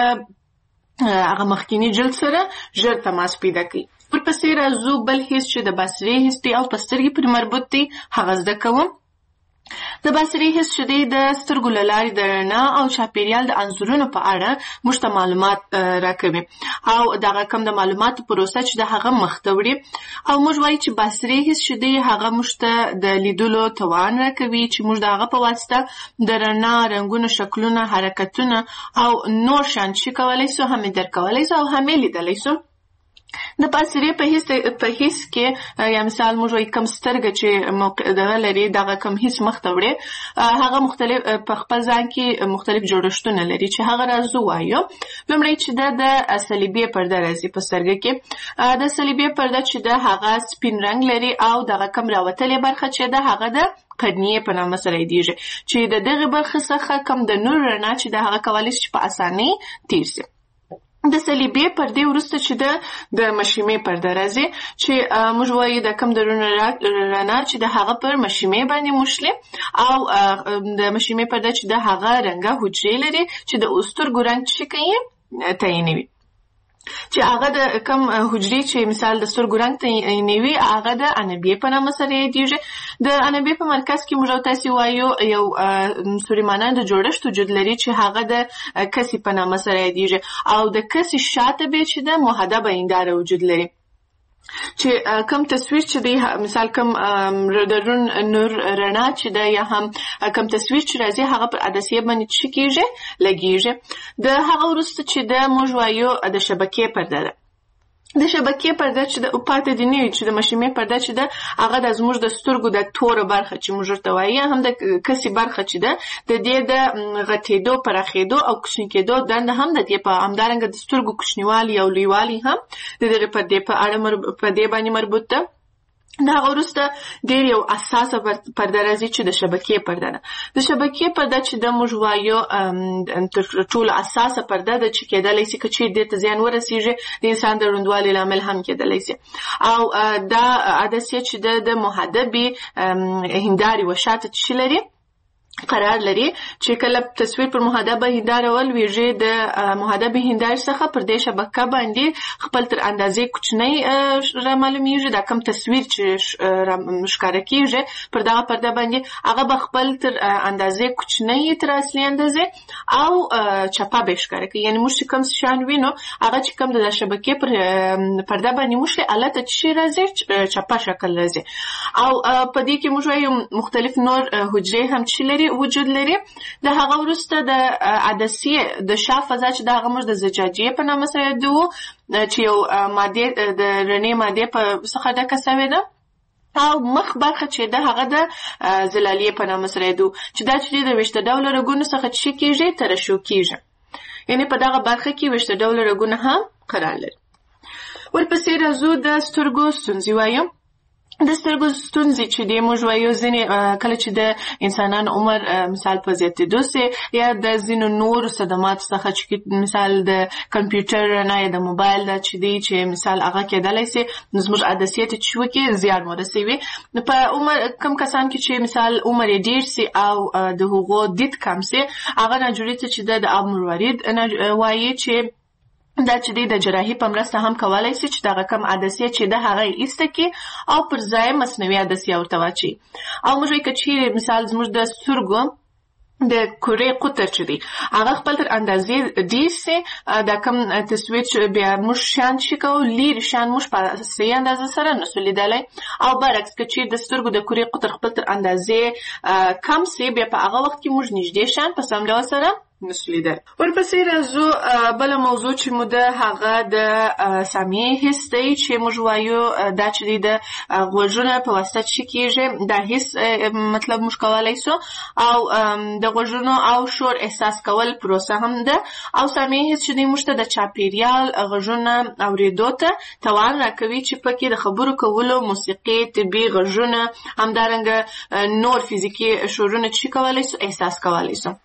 هغه مخکینی جلد سره ژر تماس پیدا کوي. ورپسې راځو بل حس چې د بصري حس دی او په سترګې پورې مربوط دی هغه زده کوم. د بصري حس چې دی د سترګو له لارې د رڼا او چاپېریال د انځورونو په اړه موږ ته معلومات راکوي او دغه کم د معلوماتو پروسه چې د هغه مخته وړي او موږ وایو چې بصري حس چې دی هغه موږ ته د لیدلو توان راکوي چې موږ د هغه په واسطه د رڼا، رنګونو، شکلونه، حرکتونه او نور شیان چې کولی سو هم یې درک کولی سو او هم یې لیدلی سو. د بصري په حس په حس کې یا مثال موږ وایو کم سترګه چې دغه لري دغه کم حس مخته وړي هغه مختلف په خپل ځان کې مختلف جوړښتونه لري چې هغه راځو وایو. لومړی چې دا د صلیبي پرده راځي په سترګه کې. د صلیبي پرده چې د هغه سپین رنګ لري او دغه کم راوتلې برخه چې ده هغه د قرنیې په نامه سره یادیږي چې د دغه برخې څخه کم د نور رڼا چې د هغه کولی شي په اسانۍ تیر شي. د صلیبي پردې وروسته چې د د مشیمې پرده راځي چې موږ وایو د کم د رڼا چې د هغه پر مشیمې باندې موښلي او د مشیمې پرده چې د هغه رنګه حجرې لري چې د سترګو رنګ چې کوي تعینوي چې هغه د کم حجرې چې مثال د سترګو رنګ تعینوي هغه د انبیې په نامه سره یادیږي. د انبیې په مرکز کې موږ تاسې وایو یو سوریمانند جوړښت وجود لري چې هغه د کسي په نامه سره یادیږي او د کسي شاته به چې د محدبه هنداره وجود لري چې کم تصویر چې دی مثال کم د رون نور رڼا چې دی یا هم کم تصویر چې راځي هغه پر عدسیه باندې څه کیږي لګیږي. د هغه وروسته چې د موږ وایو د شبکې پرده ده. د شبکې پرده چې د پاتې دی نه چې د مشیمې پرده چې ده هغه د زموږ د سترګو د توره برخه چې موږ ورته وایي هم د کسي برخه چې ده د دې د غټېدو پراخېدو او کوچني کېدو دنده هم د دې په همدارنګه د سترګو کوچنیوالي او لویوالي هم د دغه پردې په اړه پردې باندې مربوط ده. دا وروسته ډېر یو اساسه پرده راځي چې د شبکې پرده ده. د شبکې پرده چې د موږ وایو تر ټولو اساسه پرده ده چې کېدلی شي که چیرې دې ته زیان ورسېږي د انسان د ړندوالي لامل هم کېدلی شي. او دا عدسیه چې د محدبې هندارې و شاته چې لري قرار لري چې کله تصویر پر محدبه هنداره ولویږي د محدبه هندارې څخه پر دې شبکه باندې خپل تر اندازې کوچنی را معلومیږي. دا کم تصویر چې ښکاره کیږي پر دغه پرده باندې هغه به خپل تر اندازې کوچنی تر اصلي اندازې او چپه به ښکاره کوي. یعنې موږ چې کوم شیان وینو هغه چې کوم د شبکې پر پرده باندې موږ هلته چې شی راځي چپه شکل راځي. او په دې کې موږ وایو مختلف نور حجرې هم چې لري وجود لري. د هغه وروسته د عدسیې د شا فضا چې د هغه موږ د زجاجیې په نامه سره یادوو چې یو مادې د رڼې مادې په څخه ډکه سوې ده. او مخ برخه چې ده هغه د زلالیې په نامه سره یادوو چې دا چې د ویشته ډوله رګونو څخه چې کیږي ترشح کیږي. یعنې په دغه برخه کې ویشته ډوله رګونه هم قرار لري. ورپسې راځو د سترګو ستونزې وایو. د سترګو ستونزې چې دی موږ وایو ځینې کله چې د انسانانو عمر مثال په زیاتېدو سي یا د ځینو نورو صدماتو څخه چې مثال د کمپیوټر رڼا یا د موبایل دا چې دی چې مثال هغه کېدلی سي نو زموږ عدسیې ته چې وکړي زیان ورسوي. نو په عمر کم کسان کې چې مثال عمر یې ډېر سي او د هغو دید کم سي هغه ناجوړي ته چې د اب مروارید وایي چې دا چې دی د جراحي په مرسته هم کولای شي چې دغه کم عدسیه چې ده هغه یې ایسته کړي او پر ځای مصنوعي عدسیه ورته واچوي. او موږ وایو که چیرې مثال زموږ د سترګو د کورې قطر چې دی هغه خپل تر اندازې ډېر سي دا کم تصویر چې بیا موږ شیان چې کوو لرې شیان موږ په صحیح اندازه سره نسو لیدلی. او برعکس که چیرې د سترګو د کورې قطر خپل تر اندازې کم سي بیا په هغه وخت کې موږ نږدې شیان په سم ډول سره نسو لیدل. ورپسې راځو بله موضوع چې مو ده هغه د سامیې حس دی چې موږ وایو دا چې دی د غوږونه په واسطه چې کېږي دا حس مطلب موږ کولی سو او د غوږونو او شور احساس کول پروسه هم ده. او سامیې حس چې دی موږ ته د چاپېریال غږونه اورېدو ته توان راکوي چې پکې د خبرو کولو موسیقي طبي غږونه همدارنګه نور فزیکي شورونه چې کولی سو احساس کولی سو.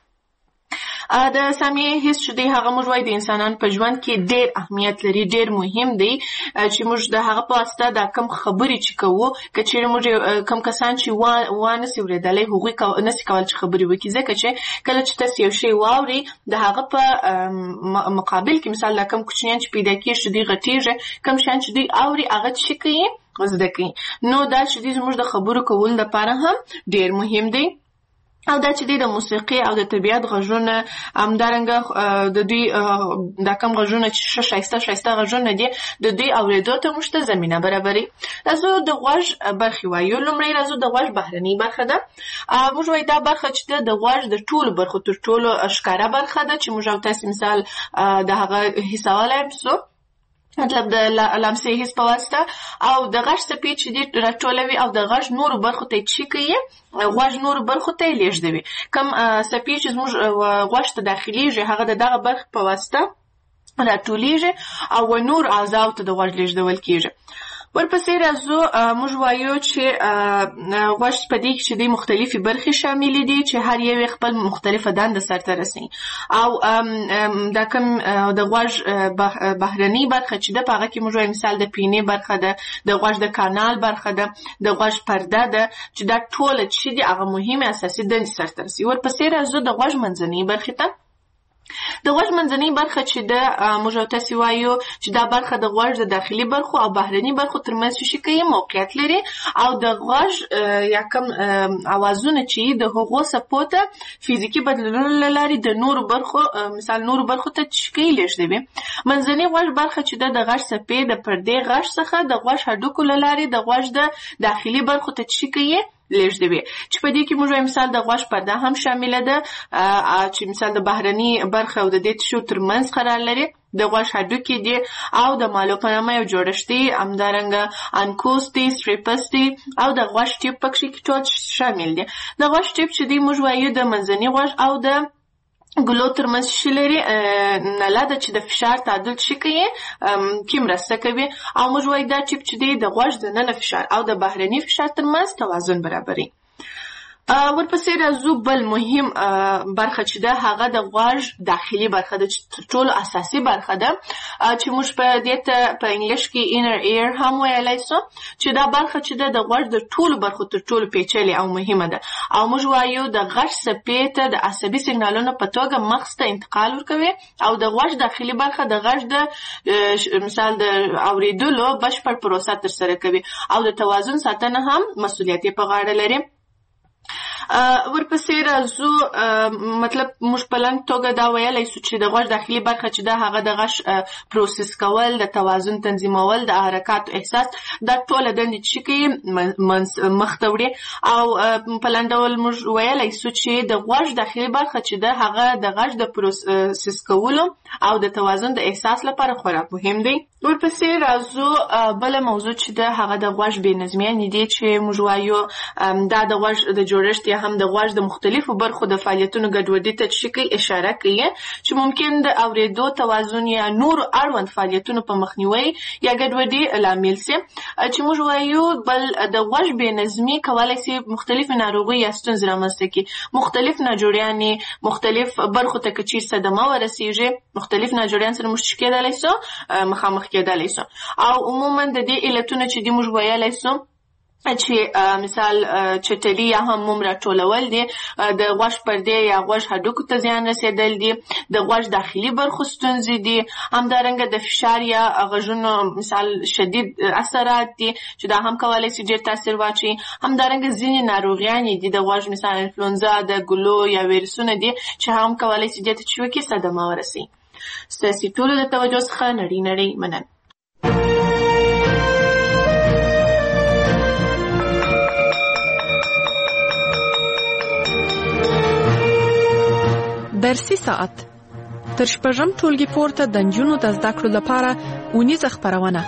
د سامیې حس چې دی هغه موږ وایو د انسانانو په ژوند کې ډېر اهمیت لري ډېر مهم دی چې موږ د هغه په واسطه دا کم خبرې چې کوو که چیرې موږ کم کسان چې وانسي اورېدلی هغوی نسي کولی چې خبرې وکړي ځکه چې کله چې تاسې یو شی واورئ د هغه په مقابل کې مثال دا کم کوچنیان چې پیدا کېږي چې دوی غټېږي کم شیان چې دوی اوري هغه څه کوي زده کوي. نو دا چې دی زموږ د خبرو کولو لپاره هم ډېر مهم دی. او دا چې دی د موسیقي او د طبیعت غږونه همدارنګه د دوی دا کم غږونه چې ښه ښایسته ښایسته غږونه دي د دوی اورېدو ته موږ ته زمینه برابري. راځو د غوږ برخې وایو. لومړی راځو د غوږ بهرنۍ برخه ده. موږ وایو دا برخه چې ده د غوږ د ټولو برخو تر ټولو ښکاره برخه ده چې موږ او تاسې مثال د هغه حسولی سو مطلب د لمسې حس په واسطه او د غږ څپې چې دي راټولوي او د غږ نورو برخو ته یې چې کوي غوږ نورو برخو ته یې لېږدوي. کوم څپې چې زموږ غوږ ته داخلېږي هغه د دغه برخې په واسطه راټولېږي او نور اعضاو ته د غوږ لېږدول کېږي. ورپسې راځو موږ وایو چې غوږ په دې کې چې دی مختلفې برخې شاملې دي چې هر یو یې خپل مختلفه دنده سرته رسوي. او دا کوم د غوږ بهرنۍ برخه چې ده په هغه کې موږ وایو مثال د پینې برخه ده د غوږ د کانال برخه ده د غوږ پرده ده چې دا ټوله چې دي هغه مهمې اساسي دندې سرته رسوي. ورپسې راځو د غوږ منځنۍ برخې ته. د غوږ منځنۍ برخه چې د موږ او تاسې وایو چې دا برخه د غوږ د داخلي برخو او بهرني برخو ترمنځ شي کوي موقعیت لري او د غوږ یا کوم اوازونه چې د هغو څپو ته فزیکي بدلونونو له لارې د نورو برخو مثال نورو برخو ته چشکۍ لیږدوي. منځنۍ غوږ برخه چې د غوږ څپې د پردې غږ څخه د غوږ هډوکو له لارې د غوږ د داخلي برخو ته چشکۍ لیږدوي چې په دې کې موږ مثال د غوږ پرده هم شامله ده چې مثال د بهرني برخه او د دې تشو ترمنځ قرار لري. د غوږ هډوکي دي او د مالو په نامه یو جوړښت دی، همدارنګه انکوس دی، ستریپس دی او د غوږ ټیپ پکې ټول شامل دي. د غوږ ټیپ چې دی موږ وایو د منځني غوږ او د ګلو ترمنځ شي لري نله ده چې د فشار تعادل شي کوي کې مرسته کوي او موږ وایو دا ټیپ چې دی د غوږ د ننه فشار او د بهرني فشار ترمنځ توازن برابري. ورپسې راځو بل مهم برخه چې ده هغه د غوږ داخلي برخه ده چې تر ټولو اساسي برخه ده چې موږ په دې ته په انګلیش کې inner ear هم ویلی سو چې دا برخه چې ده د غوږ د ټولو برخو تر ټولو پیچلې او مهمه ده او موږ وایو د غږ څپې ته د عصبي سیګنالونو په توګه مغز ته انتقال ورکوي او د غوږ داخلي برخه د غږ د مثال د اورېدلو بشپړ پروسه ترسره کوي او د توازن ساتنه هم مسؤلیت یې په غاړه لري. ورپسې راځو مطلب موږ په لنډ توګه دا ویلی سو چې د غوږ داخلي برخه چې ده هغه د غږ پروسس کول، د توازن تنظیمول، د حرکاتو احساس، دا ټوله دندې چې کوي مخته وړي او په لنډ ډول موږ ویلی سو چې د غوږ داخلي برخه چې ده هغه د غږ د پروسس کولو او د توازن د احساس لپاره خورا مهم دی. ورپسې راځو بله موضوع چې ده هغه د غوږ بې نظمیانې دي چې موږ وایو دا د غوږ د جوړښت یا هم د غوږ د مختلفو برخو د فعالیتونو ګډوډي ته چې کوي اشاره کوي چې ممکن د اورېدو توازن یا نورو اړوند فعالیتونو په مخنیوي یا ګډوډي لامل سي چې موږ وایو بل د غوږ بې نظمي کولی سي مختلفې ناروغۍ یا ستونزې رامنځته کړي. مختلف ناجوړیانې مختلف برخو ته که چیرې صدمه ورسیږي مختلف ناجوړیان سره موږ کېدلی سو مخامخ کېدلی سو او عموما د دې علتونه چې دې موږ ویلی سو چې مثال چټلي یا هم موم راټولول دي، د غوږ پردې یا غوږ هډوکو ته زیان رسېدل دي، د غوږ داخلي برخو ستونزې دي، همدارنګه د فشار یا غږونو مثال شدید اثرات دي چې دا هم کولی شي ډېر تاثیر واچوي. همدارنګه ځینې ناروغیانې دي د غوږ مثال انفلونزا، د ګلو یا ویروسونه دي چې هم کولی شي دې ته چې وکړي صدمه ورسوي. ستاسې ټولو د توجه څخه نړۍ نړۍ مننه. درسي ساعت تر شپږم ټولګي پورته د نجونو د زده کړو لپاره اونیزه خپرونه.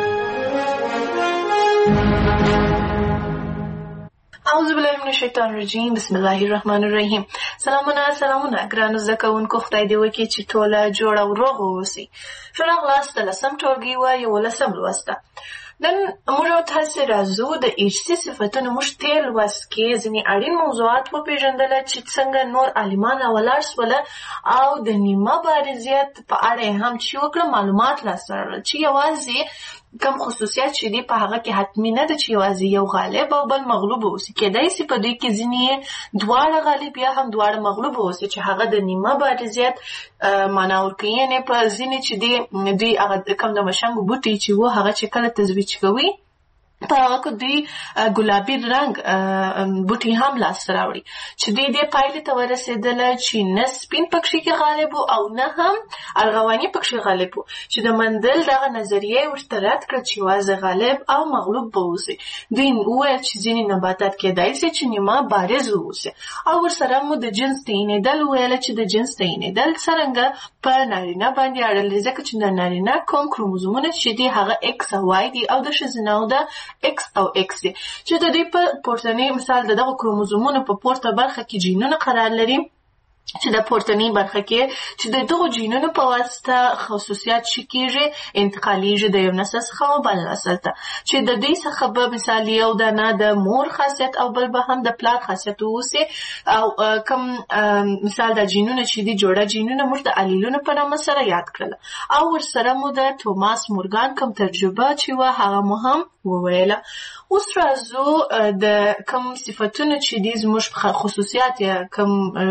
اعوذ بالله من الشیطان الرجیم، بسم الله الرحمن الرحیم. سلامونه سلامونه ګرانو زده کوونکو، خدای دې وکړي چې ټوله جوړ او روغ واوسئ. ښه راغلاست د لسم ټولګي و یولسم لوسته. نن موږ تاسې راځو د ارثي صفتونو موږ تېر لوست کې ځینې اړین موضوعات وپېژندله چې څنګه نور عالمان راولاړ سوله او د نیمه بارزیت په اړه یې هم چې وکړه معلومات لاسته راوړل چې یوازې کم خصوصیات چې دي په هغه کې حتمي نه ده چې یوازې یو غالب او بل مغلوب اوسي. کېدای سي په دوی کې ځینې دواړه غالب یا هم دواړه مغلوب اوسي چې هغه د نیمه بارزیت معنا ورکوي. یعنې په ځینې چې دي دوی هغه کم د مشنګو بوټي چې و هغه چې کله تزویج کوي په هغه کې دوی ګلابي رنګ بوټي هم لاسته راوړي چې دوی دې پایلې ته ورسېدله چې نه سپین پکښې کې غالب و او نه هم ارغواني پکښې غالب و چې د مندل دغه نظریه یې ورته رد کړه چې یوازې غالب او مغلوب به اوسي. دوی وویل چې ځینې نباتات کېدای سي چې نیمه بارز واوسي او ورسره مو د جنس تعینېدل وویله چې د جنس تعینېدل څرنګه په نارینه باندې اړه لري ځکه چې د نارینه کوم کروموزومونه چې دي هغه اکس او وای دي او د ښځینهو د اکس او اکس دي چې د دوی په پورتني مثال د دغه کروموزومونو په پورته برخه کې جینونه قرار لري چې د پورتني برخه کې چې د دغو جینونو په واسطه خصوصیات شي کېږي انتقالیږي د یو نسل څخه بل نسل ته چې د دې څخه به مثال یو دانه د مور خاصیت او بل به هم د پلار خاصیت اوسي او کم مثال د جینونو چې دي جوړه جینونه موږ د الیلونو په نامه سره یاد کړل او ورسره مو د توماس مورګان کوم تجربه چې و هغه مو هم وویله. اوس راځو د کوم صفتونه چې دي زموږ خصوصیات یا کوم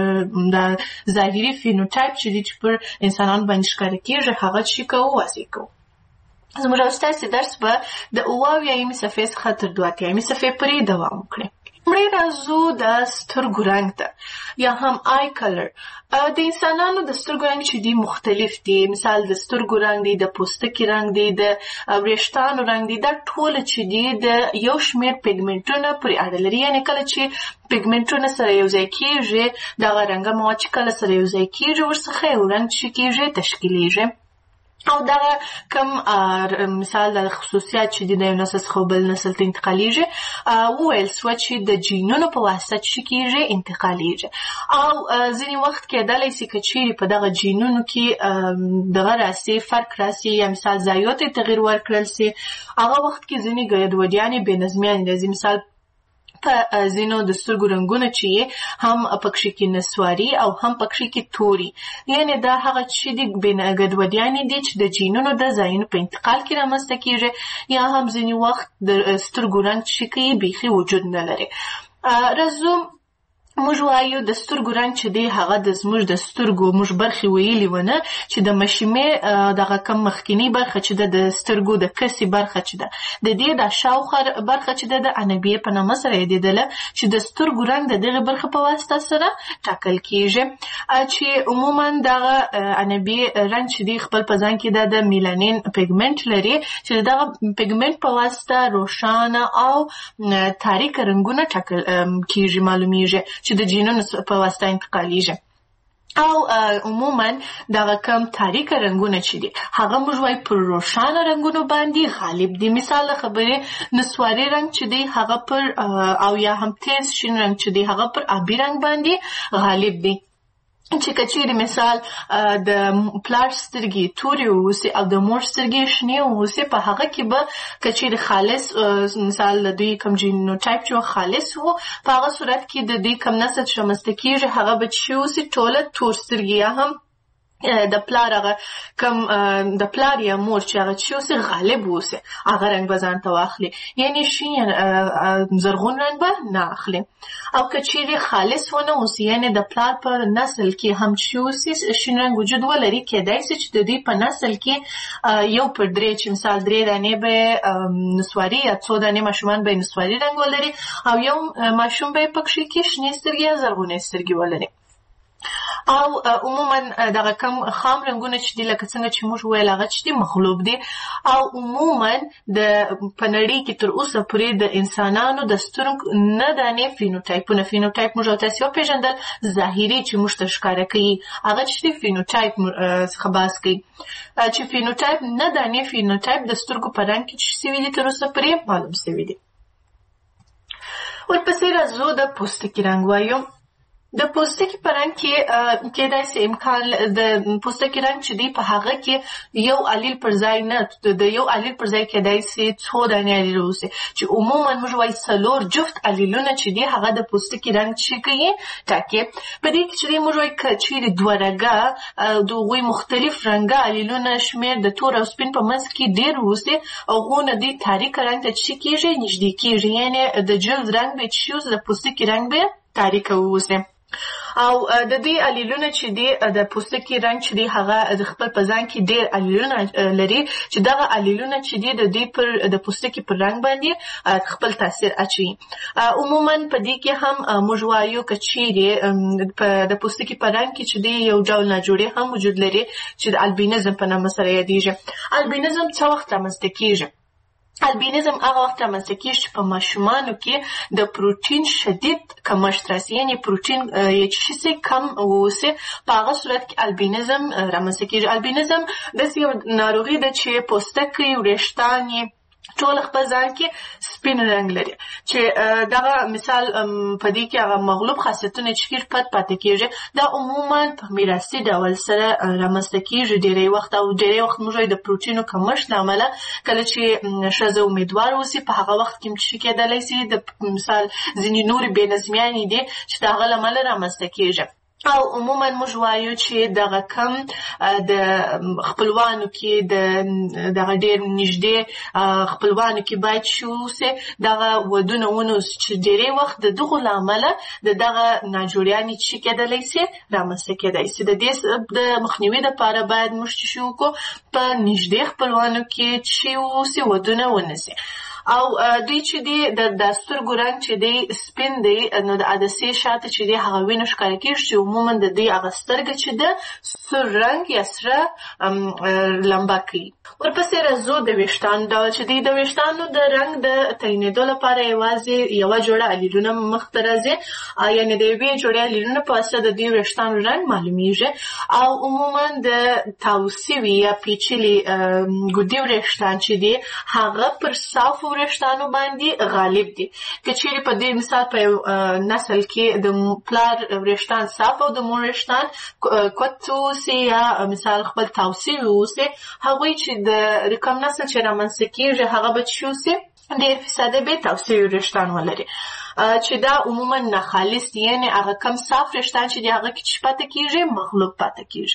د ظاهري فینوټایپ چې دي چې پر انسانانو باندې ښکاره کېږي هغه چې کوو واضح کوو. زموږ ستاسې درس به د اوه اویایمې صفحې څخه تر دوه اتیایمې صفحې پورې دوام وکړي. لومړی راځو د سترګو رنګ ته یا هم آی کلر. د انسانانو د سترګو رنګ چې دي مختلف دي. مثال د سترګو رنګ دی، د پوستکي رنګ دی، د وریښتانو رنګ دی. دا ټول چې دي د یو شمېر پیګمنټونه پورې اړه لري. یعنې کله چې پیګمنټونه سره یو ځای کېږي دغه رنګه مواد چې کله سره یو ځای کېږي ورڅخه یو رنګ چې کېږي تشکیلیږي. او دغه کم مثال د خصوصیات چې دي د یو نسل څخه بل نسل ته انتقالیږي وویل سوه چې د جینونو په واسطه چې کېږي انتقالیږي. او ځینې وخت کېدلی سي که چیرې په دغه جینونو کې دغه راسي فرق راسي یا مثال ضایعو ته تغیر ورکړل سي هغه وخت کې ځینې ګډوډیانې بې نظمیانې راځي. مثال په ځینو د سترګو رنګونه چې هم پکښې کې نسواري او هم پکښې کې توري. یعنې دا هغه چې د ګډوډیانې دي چې د جینونو د ځایونو په انتقال کې رامنځته کېږي یا هم ځینې وخت د سترګو رنګ چې کوي بیخي وجود نه لري. راځو موږ وایو د سترګو رنګ چې دی هغه د زموږ د سترګو موږ برخې ویلي ونه چې د مشیمې دغه کم مخکینی برخه چې ده د سترګو د کسي برخه چې ده د دې د شاوخوا برخه چې ده د عنبیې په نامه سره یادېدله چې د سترګو رنګ د دغې برخې په واسطه سره ټاکل کېږي چې عموما دغه عنبیې رنګ چې دی خپل په ځان کې ده د میلانین پیګمنټ لري چې دغه پیګمنټ په واسطه روښانه او تاریکه رنګونه ټاکل کېږي معلومیږي چې د جینونو په واسطه انتقالیږي. او عموما دغه کم تاریکه رنګونه چې دي هغه موږ وایو پر روښانه رنګونو باندې غالب دي. مثال د خبرې نسواري رنګ چې دی هغه پر او یا هم تیز شین رنګ چې دی هغه پر آبي رنګ باندې غالب دي. چې کچېرې مثال د پلار سترګې تورې واوسي او د مور سترګې شنې واوسي په هغه کې به کچېرې خالص مثال د دوی کوم جینوټایپ چې خالص وو په هغه صورت کې د دوی کوم نسل چې رامنځته کېږي هغه به چې واوسي ټوله تور سترګې یا هم د پلار هغه کم د پلار یا مور چې هغه چې اوسې غالب اوسې هغه رنګ به ځان ته واخلي. یعنې شین زرغون رنګ به نه اخلي. او که چیرې خالص ونه اوسي یعنې د پلار په نسل کې هم چې اوسي شین رنګ وجود ولري کېدای سي چې د دوی په نسل کې یو پر درې چې مثال درې دانې به نسواري یا څو دانې ماشومان به نسواري رنګ ولري او یو ماشوم به یې پکښې کې شنې سترګې یا زرغونې سترګې ولري. او عموما دغه کم خام رنګونه چې دي لکه څنګه چې موږ ویل هغه چې دي مغلوب دي. او عموما د په نړۍ کې تر اوسه پورې د انسانانو د سترګو نه دانې فینوټایپونه فینوټایپ موږ او تاسې وپېژندل ظاهري چې موږ ته ښکاره کوي هغه چې دي فینوټایپ څخه بحث کوي چې فینوټایپ نه دانې فینوټایپ د سترګو په رنګ کې چې سوي دي تر اوسه پورې معلوم سوي دي. ورپسې راځو د پوستکي رنګ وایو. د پوستکي په رنګ کې کېدای سي امکان د پوستکي رنګ چې دی په هغه کې یو الیل پر ځای نه د یو الیل پر ځای کېدای سي څو دانې الیل اوسي چې عموما موږ وایو څلور جفت الیلونه چې دی هغه د پوستکي رنګ چې کوي ټاکي. په دې کې چې موږ وایو که چیرې دوه رنګه د هغوی مختلف رنګه الیلونه شمېر د تور او سپین په منځ کې ډېر اوسي هغو نه دی تاریکه رنګ ته چې کېږي نږدې کېږي. یعنې د جلد رنګ به چې اوس د پوستکي رنګ به تاریکه واوسي. او د دې الیلونه چې دی د پوستکي رنګ چې دی هغه د خپل په ځان کې ډېر الیلونه لري چې دغه الیلونه چې دی د دې پر د پوستکي پر رنګ باندې خپل تاثیر اچوي. عموما په دې کې هم موږ وایو که چیرې د پوستکي په رنګ کې چې دی یو ډول ناجوړي هم وجود لري چې د البینزم په نامه سره یادېږي. البینزم څه وخت رامنځته کېږي؟ البینزم هغه وخت رامنځته کېږي چې په ماشومانو کې د پروټین شدید کمښت راسي. یعنې پروټین یې چې شي کم واوسي په هغه صورت کې البینزم رامنځته کېږي. البینزم داسې یو ناروغي ده چې پوستکی وریښتان یې ټول خپل ځان کې سپین رنګ لري چې دغه مثال په دې کې هغه مغلوب خاصیتونه چې پټ پاتې کېږي دا عموما په میراثي ډول سره رامنځته کېږي ډېری وخت او ډېری وخت موږ د پروټینو کمښت له امله کله چې ښځه امیدوار اوسي په هغه وخت کې چې کېدلی سي د مثال ځینې نورې بې نظمیانې دي چې د هغه له امله رامنځته کېږي. او عموما موږ وایو چې دغه کم د خپلوانو کې د دغه ډېر نږدې خپلوانو کې باید شروع سي دغه ودونه ونوس چې ډېری وخت د دغو له امله د دغه ناجوړیانې چې کېدلی سي رامنځته کېدی سي. د دې د مخنیوي دپاره باید موږ چې شو وکړو په نږدې خپلوانو کې چې واوسي ودونه ونسي. او دوی چې دی د سترګو رنګ چې دی سپین دی نو د عدسې شاته چې دی هغه وینه ښکاره کېږي چې عموما د دوی هغه سترګه چې ده سور رنګ یا سره لمبه کوي. ورپسې راځو د ویښتانو ډول چې دی د ویښتانو د رنګ د تعینېدو لپاره یوازې یوه جوړه الیلونه مخته راځي یعنې د یوې جوړې الیلونه په واسطه د دوی ویښتانو رنګ معلومیږي او عموما د تاو سوي یا پیچلي ګودي وریښتان چې دی هغه پر صافو وریښتانو باندې غالب دي. که چیرې په دې مثال په یو نسل کې د پلار وریښتان صاف او د مور وریښتان کوت اوسي یا مثال خپل تاو سوي اوسي هغوی چې د کوم نسل چې رامنځته کېږي هغه به چې اوسي ډېر فیصده به تاو سوي وریښتان ولري چې دا عموما ناخالص دي یعنې هغه کم صاف وریښتان چې دي هغه کې چې پاته کېږي مغلوب پاته کېږي.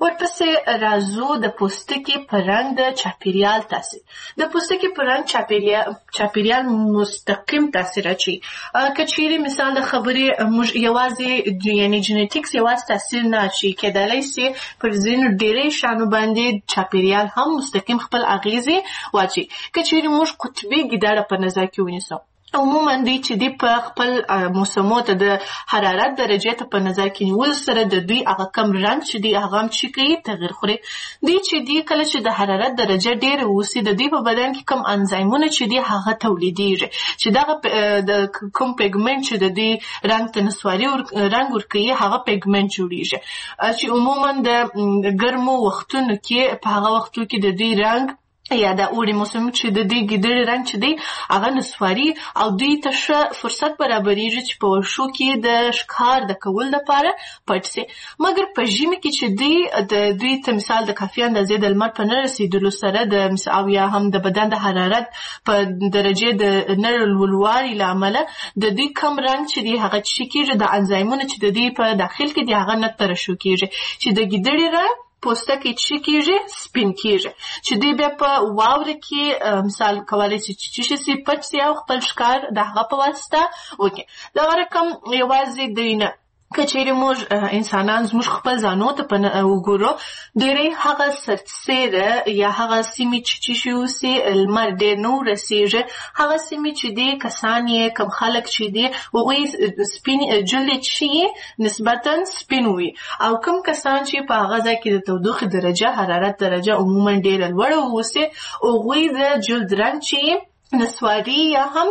ورپسې راځو د پوستکي په رنګ د چاپېریال تاثیر. د پوستکي په رنګ چاپېریال مستقیم تاثیر اچوي. که چیرې مثال د خبرې موږ یوازې یعنې جینیټیکس یوازې تاثیر نه اچوي کېدلی سي پر ځینو ډېری شیانو باندې چاپېریال هم مستقیم خپل اغېزې واچوي. که چیرې موږ قطبي ګیدړه په نظر کې ونیسو عموما دوی چې دی په خپل موسمو ته د حرارت درجې ته په نظر کې نیولو سره د دوی هغه کم رنګ چې دی هغه هم چې کوي تغیر خوري. دوی چې دی کله چې د حرارت درجه ډېره اوسي د دوی په بدن کې کم انزایمونه چې دی هغه تولیدېږي چې دغه د کوم پیګمنټ چې د دوی رنګ ته نسواري رنګ ورکوي هغه پیګمنټ جوړېږي چې عموما د ګرمو وختونو کې په هغه وختو کې د دوی رنګ یا د اوړي موسم چې د دې ګیدړې رنګ چې دی هغه نسواري او دوی ته ښه فرصت برابرېږي چې په ورشو کې د ښکار د کولو لپاره پټ سي. مګر په ژمي کې چې دی د دوی ته مثال د کافي اندازې د لمر په نه رسېدلو سره د او یا هم د بدن د حرارت په درجې د نه لوړوالي له امله د دوی کم رنګ چې دی هغه چې کېږي د انزایمونه چې د دوی په داخل کې دی هغه نه ترشح کېږي چې د ګیدړې رنګ پوستکی چې کېږي سپین کېږي چې دوی بیا په واوره کې مثال کولی شي چې څه شي پټ سي او خپل ښکار د هغه په واسطه وکړي. دغه رقم یوازې دوی نه که چیرې موږ انسانان زموږ خپل ځانو ته وګورو ډېری هغه سرتسیره یا هغه سیمې چې چې شي اوسي لمر ډېر نه ورسېږي هغه سیمې چې دي کسان یې کم خلک چې دي هغوی سپین جلد چې نسبتا سپین وي او کم کسان چې په هغه ځای کې د تودوخې درجه حرارت درجه عموما ډېره لوړه اوسي هغوی د جلد رنګ چې نسواري یا هم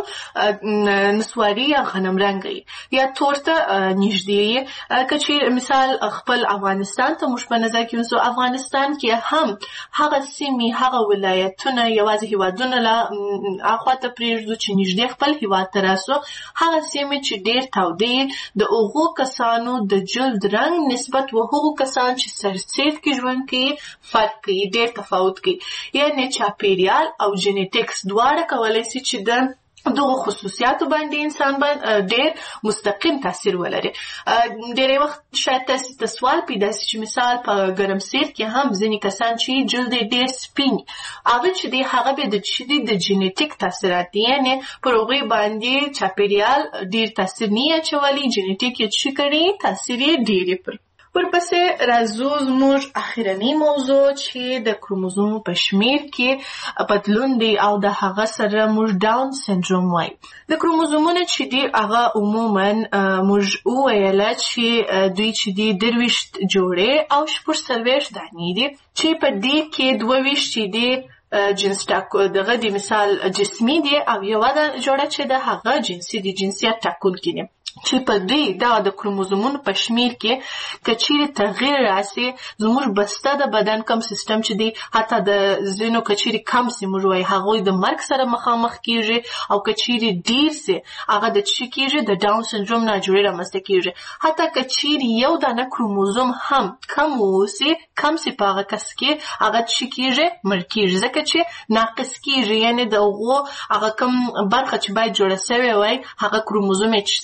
نسواري یا غنم رنګي یا تور ته نږدې که چیرې مثال خپل افغانستان ته موږ په نظر کې ونیسو افغانستان کې هم هغه سیمې هغه ولایتونه یوازې هېوادونه له اخوا ته پرېږدو چې نږدې خپل هېواد ته راسو هغه سیمې چې ډېر تودې د هغو کسانو د جلد رنګ نسبت و هغو کسان چې سرسید کې ژوند کوي فرق کوي ډېر تفاوت کوي یعنې چاپېریال او جینیټیکس دواړه کولی لسی چې د دغه خصوصیاتو باندې انسان باندې ډېر مستقیم تاثیر ولري. ډېری وخت شاید تاسو ته سوال پیدا شي چې مثال په ګرمسیر کې هم ځینې کسان چې جلد ډېر سپین هغه چې دی هغه به د چې دی د جینیټیک تاثیرات دي یعنې پر هغوی باندې چاپېریال ډېر تاثیر نه اچولی جینیټیک یې څه کړي تاثیر یې ډېر یې پر. ورپسې راځو زموږ اخرنۍ موضوع چې د کروموزوم په شمیر کې بدلون دی او د هغه سره موږ ډاون سنډروم وایو. د کروموزومونه چې دي هغه عموما موږ وویله چې دوی چې دي درویشت جوړې او شپږ څلوېښت دانې دي چې په دې کې دوه ویشت چې دي جنس ټاکو دغه د مثال جسمي دي او یوه جوړه چې د هغه جنسي دي جنسیت ټاکونکي دي چې په دې دا د کروموزومونو په شمیر کې که چیرې تغییر راسي زموږ بسته د بدن کم سیستم چې دی حتی د ځینو که چیرې کم سي موږ وایي هغوی د مرګ سره مخامخ کېږي او که چیرې ډېر سي هغه د څه کېږي د ډاون سنډروم ناجوړي رامنځته کېږي. حتی که چیرې یو دانه کروموزوم هم کم واوسي کم سي په هغه کس کې هغه څه کېږي مړ کېږي ځکه چې ناقص کېږي یعنې د هغو هغه کم برخه چې باید جوړه سوې وای هغه کروموزوم یې څه سوی دی په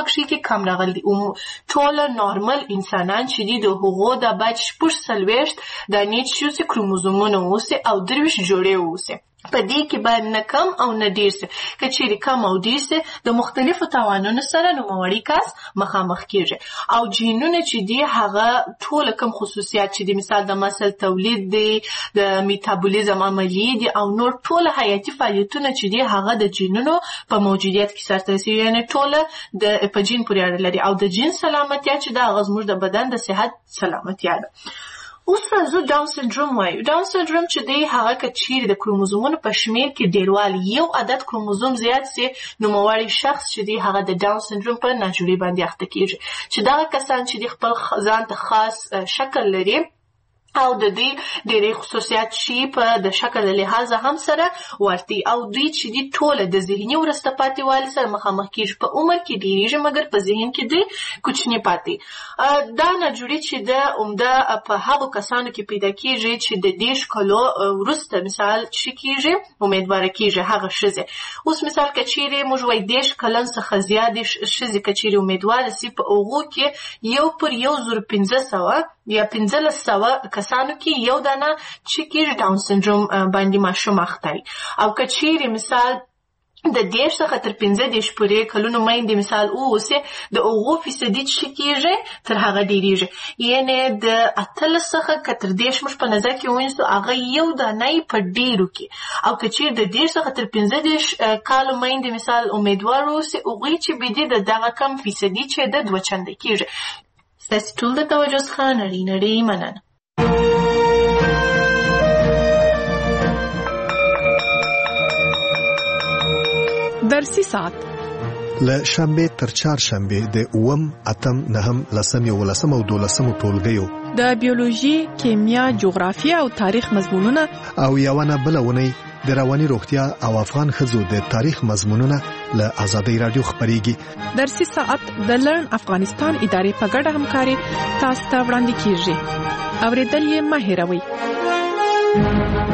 پکښې کې کم راغلی دي. ټوله نارمل انسانان چې دي د هغو دا باید شپږ څلوېښت دانې چې اوسي کروموزومونه اوسي او درویشت جوړې اوسي. په دې کې باید نه کم او نه ډیر سي. که چیرې کم او ډیر سي د مختلفو تاوانونو سره نوموړی کس مخامخ کیږي. او جینونه چې دي هغه ټول کم خصوصیات چې دي، مثال د مسل تولید دی، د میتابولیزم عملیې دي او نور ټول حیاتي فعالیتونه چې دي هغه د جینونو په موجودیت کې سرته رسیږي. یعنې ټوله د په جین پورې اړه لري او د جین سلامتیا چې دا هغه زموږ د بدن د صحت سلامتیا ده. اوس راځو ډاون سنډروم وایو. ډاون سنډروم چې دی هغه که چیرې د کروموزومونو په شمېر کې ډیروالی یو عدد کروموزوم زیات سي، نوموړی شخص چې دی هغه د ډاون سنډروم په ناجوړي باندې اخته کیږي. چې دغه کسان چې دی خپل ځان ته خاص شکل لري او د دوی ډېری خصوصیات چې په د شکل لحاظه هم سره ورته او دوی چې دي ټوله د ذهني وروسته پاتې والي سره مخامخ کیږي. په عمر کې ډېریږي مګر په ذهن کې دوی کوچني پاتې. دا ناجوړي چې د عمده په هغو کسانو کې پیدا کیږي چې د دېرش کالو وروسته مثال چې کیږي امیدواره کیږي هغه ښځې. اوس مثال که چیرې موږ وایي دېرش کلن څخه زیاتې ښځې که چیرې امیدواره سي، په هغو کې یو پر یو زر پنځه سوه یا پنځلس سوه کسانو کې یو دانه چې کیږي ډاون سنډروم باندې ماشوم اخته وي. او که چیرې مثال د دېرش څخه تر پنځه دېرش پورې کلونو میندې مثال واوسي، د هغو فیصدي چې کیږي تر هغه ډېریږي. یعنې د اتلس څخه که تر دېرش موږ په نظر کې ونیسو هغه یو دانه یې په ډېرو کې. او که چیرې د دېرش څخه تر پنځه دېرش کالو میندې مثال امیدوار واوسي، هغوی چې بدي د دغه کم فیصدي چې د دوه چنده کیږي. ستاسې ټول د توجه څخه نړۍ نړۍ مننه. درسي ساعت له شنبه تر چهارشنبه د اووم، اتم، نهم، لسم، یولسم او دولسم ټولګیو د بیولوژي، کیمیا، جغرافیه او تاریخ مضمونونه او یوونه بلونه د رواني روغتیا او افغان ښځو د تاریخ مضمونونه له آزادۍ رادیو خبريږي. درسي ساعت د لرن افغانستان ادارې په ګډه همکاري تاسو ته وړاندې کیږي. اوریدل یې مه هېروئ.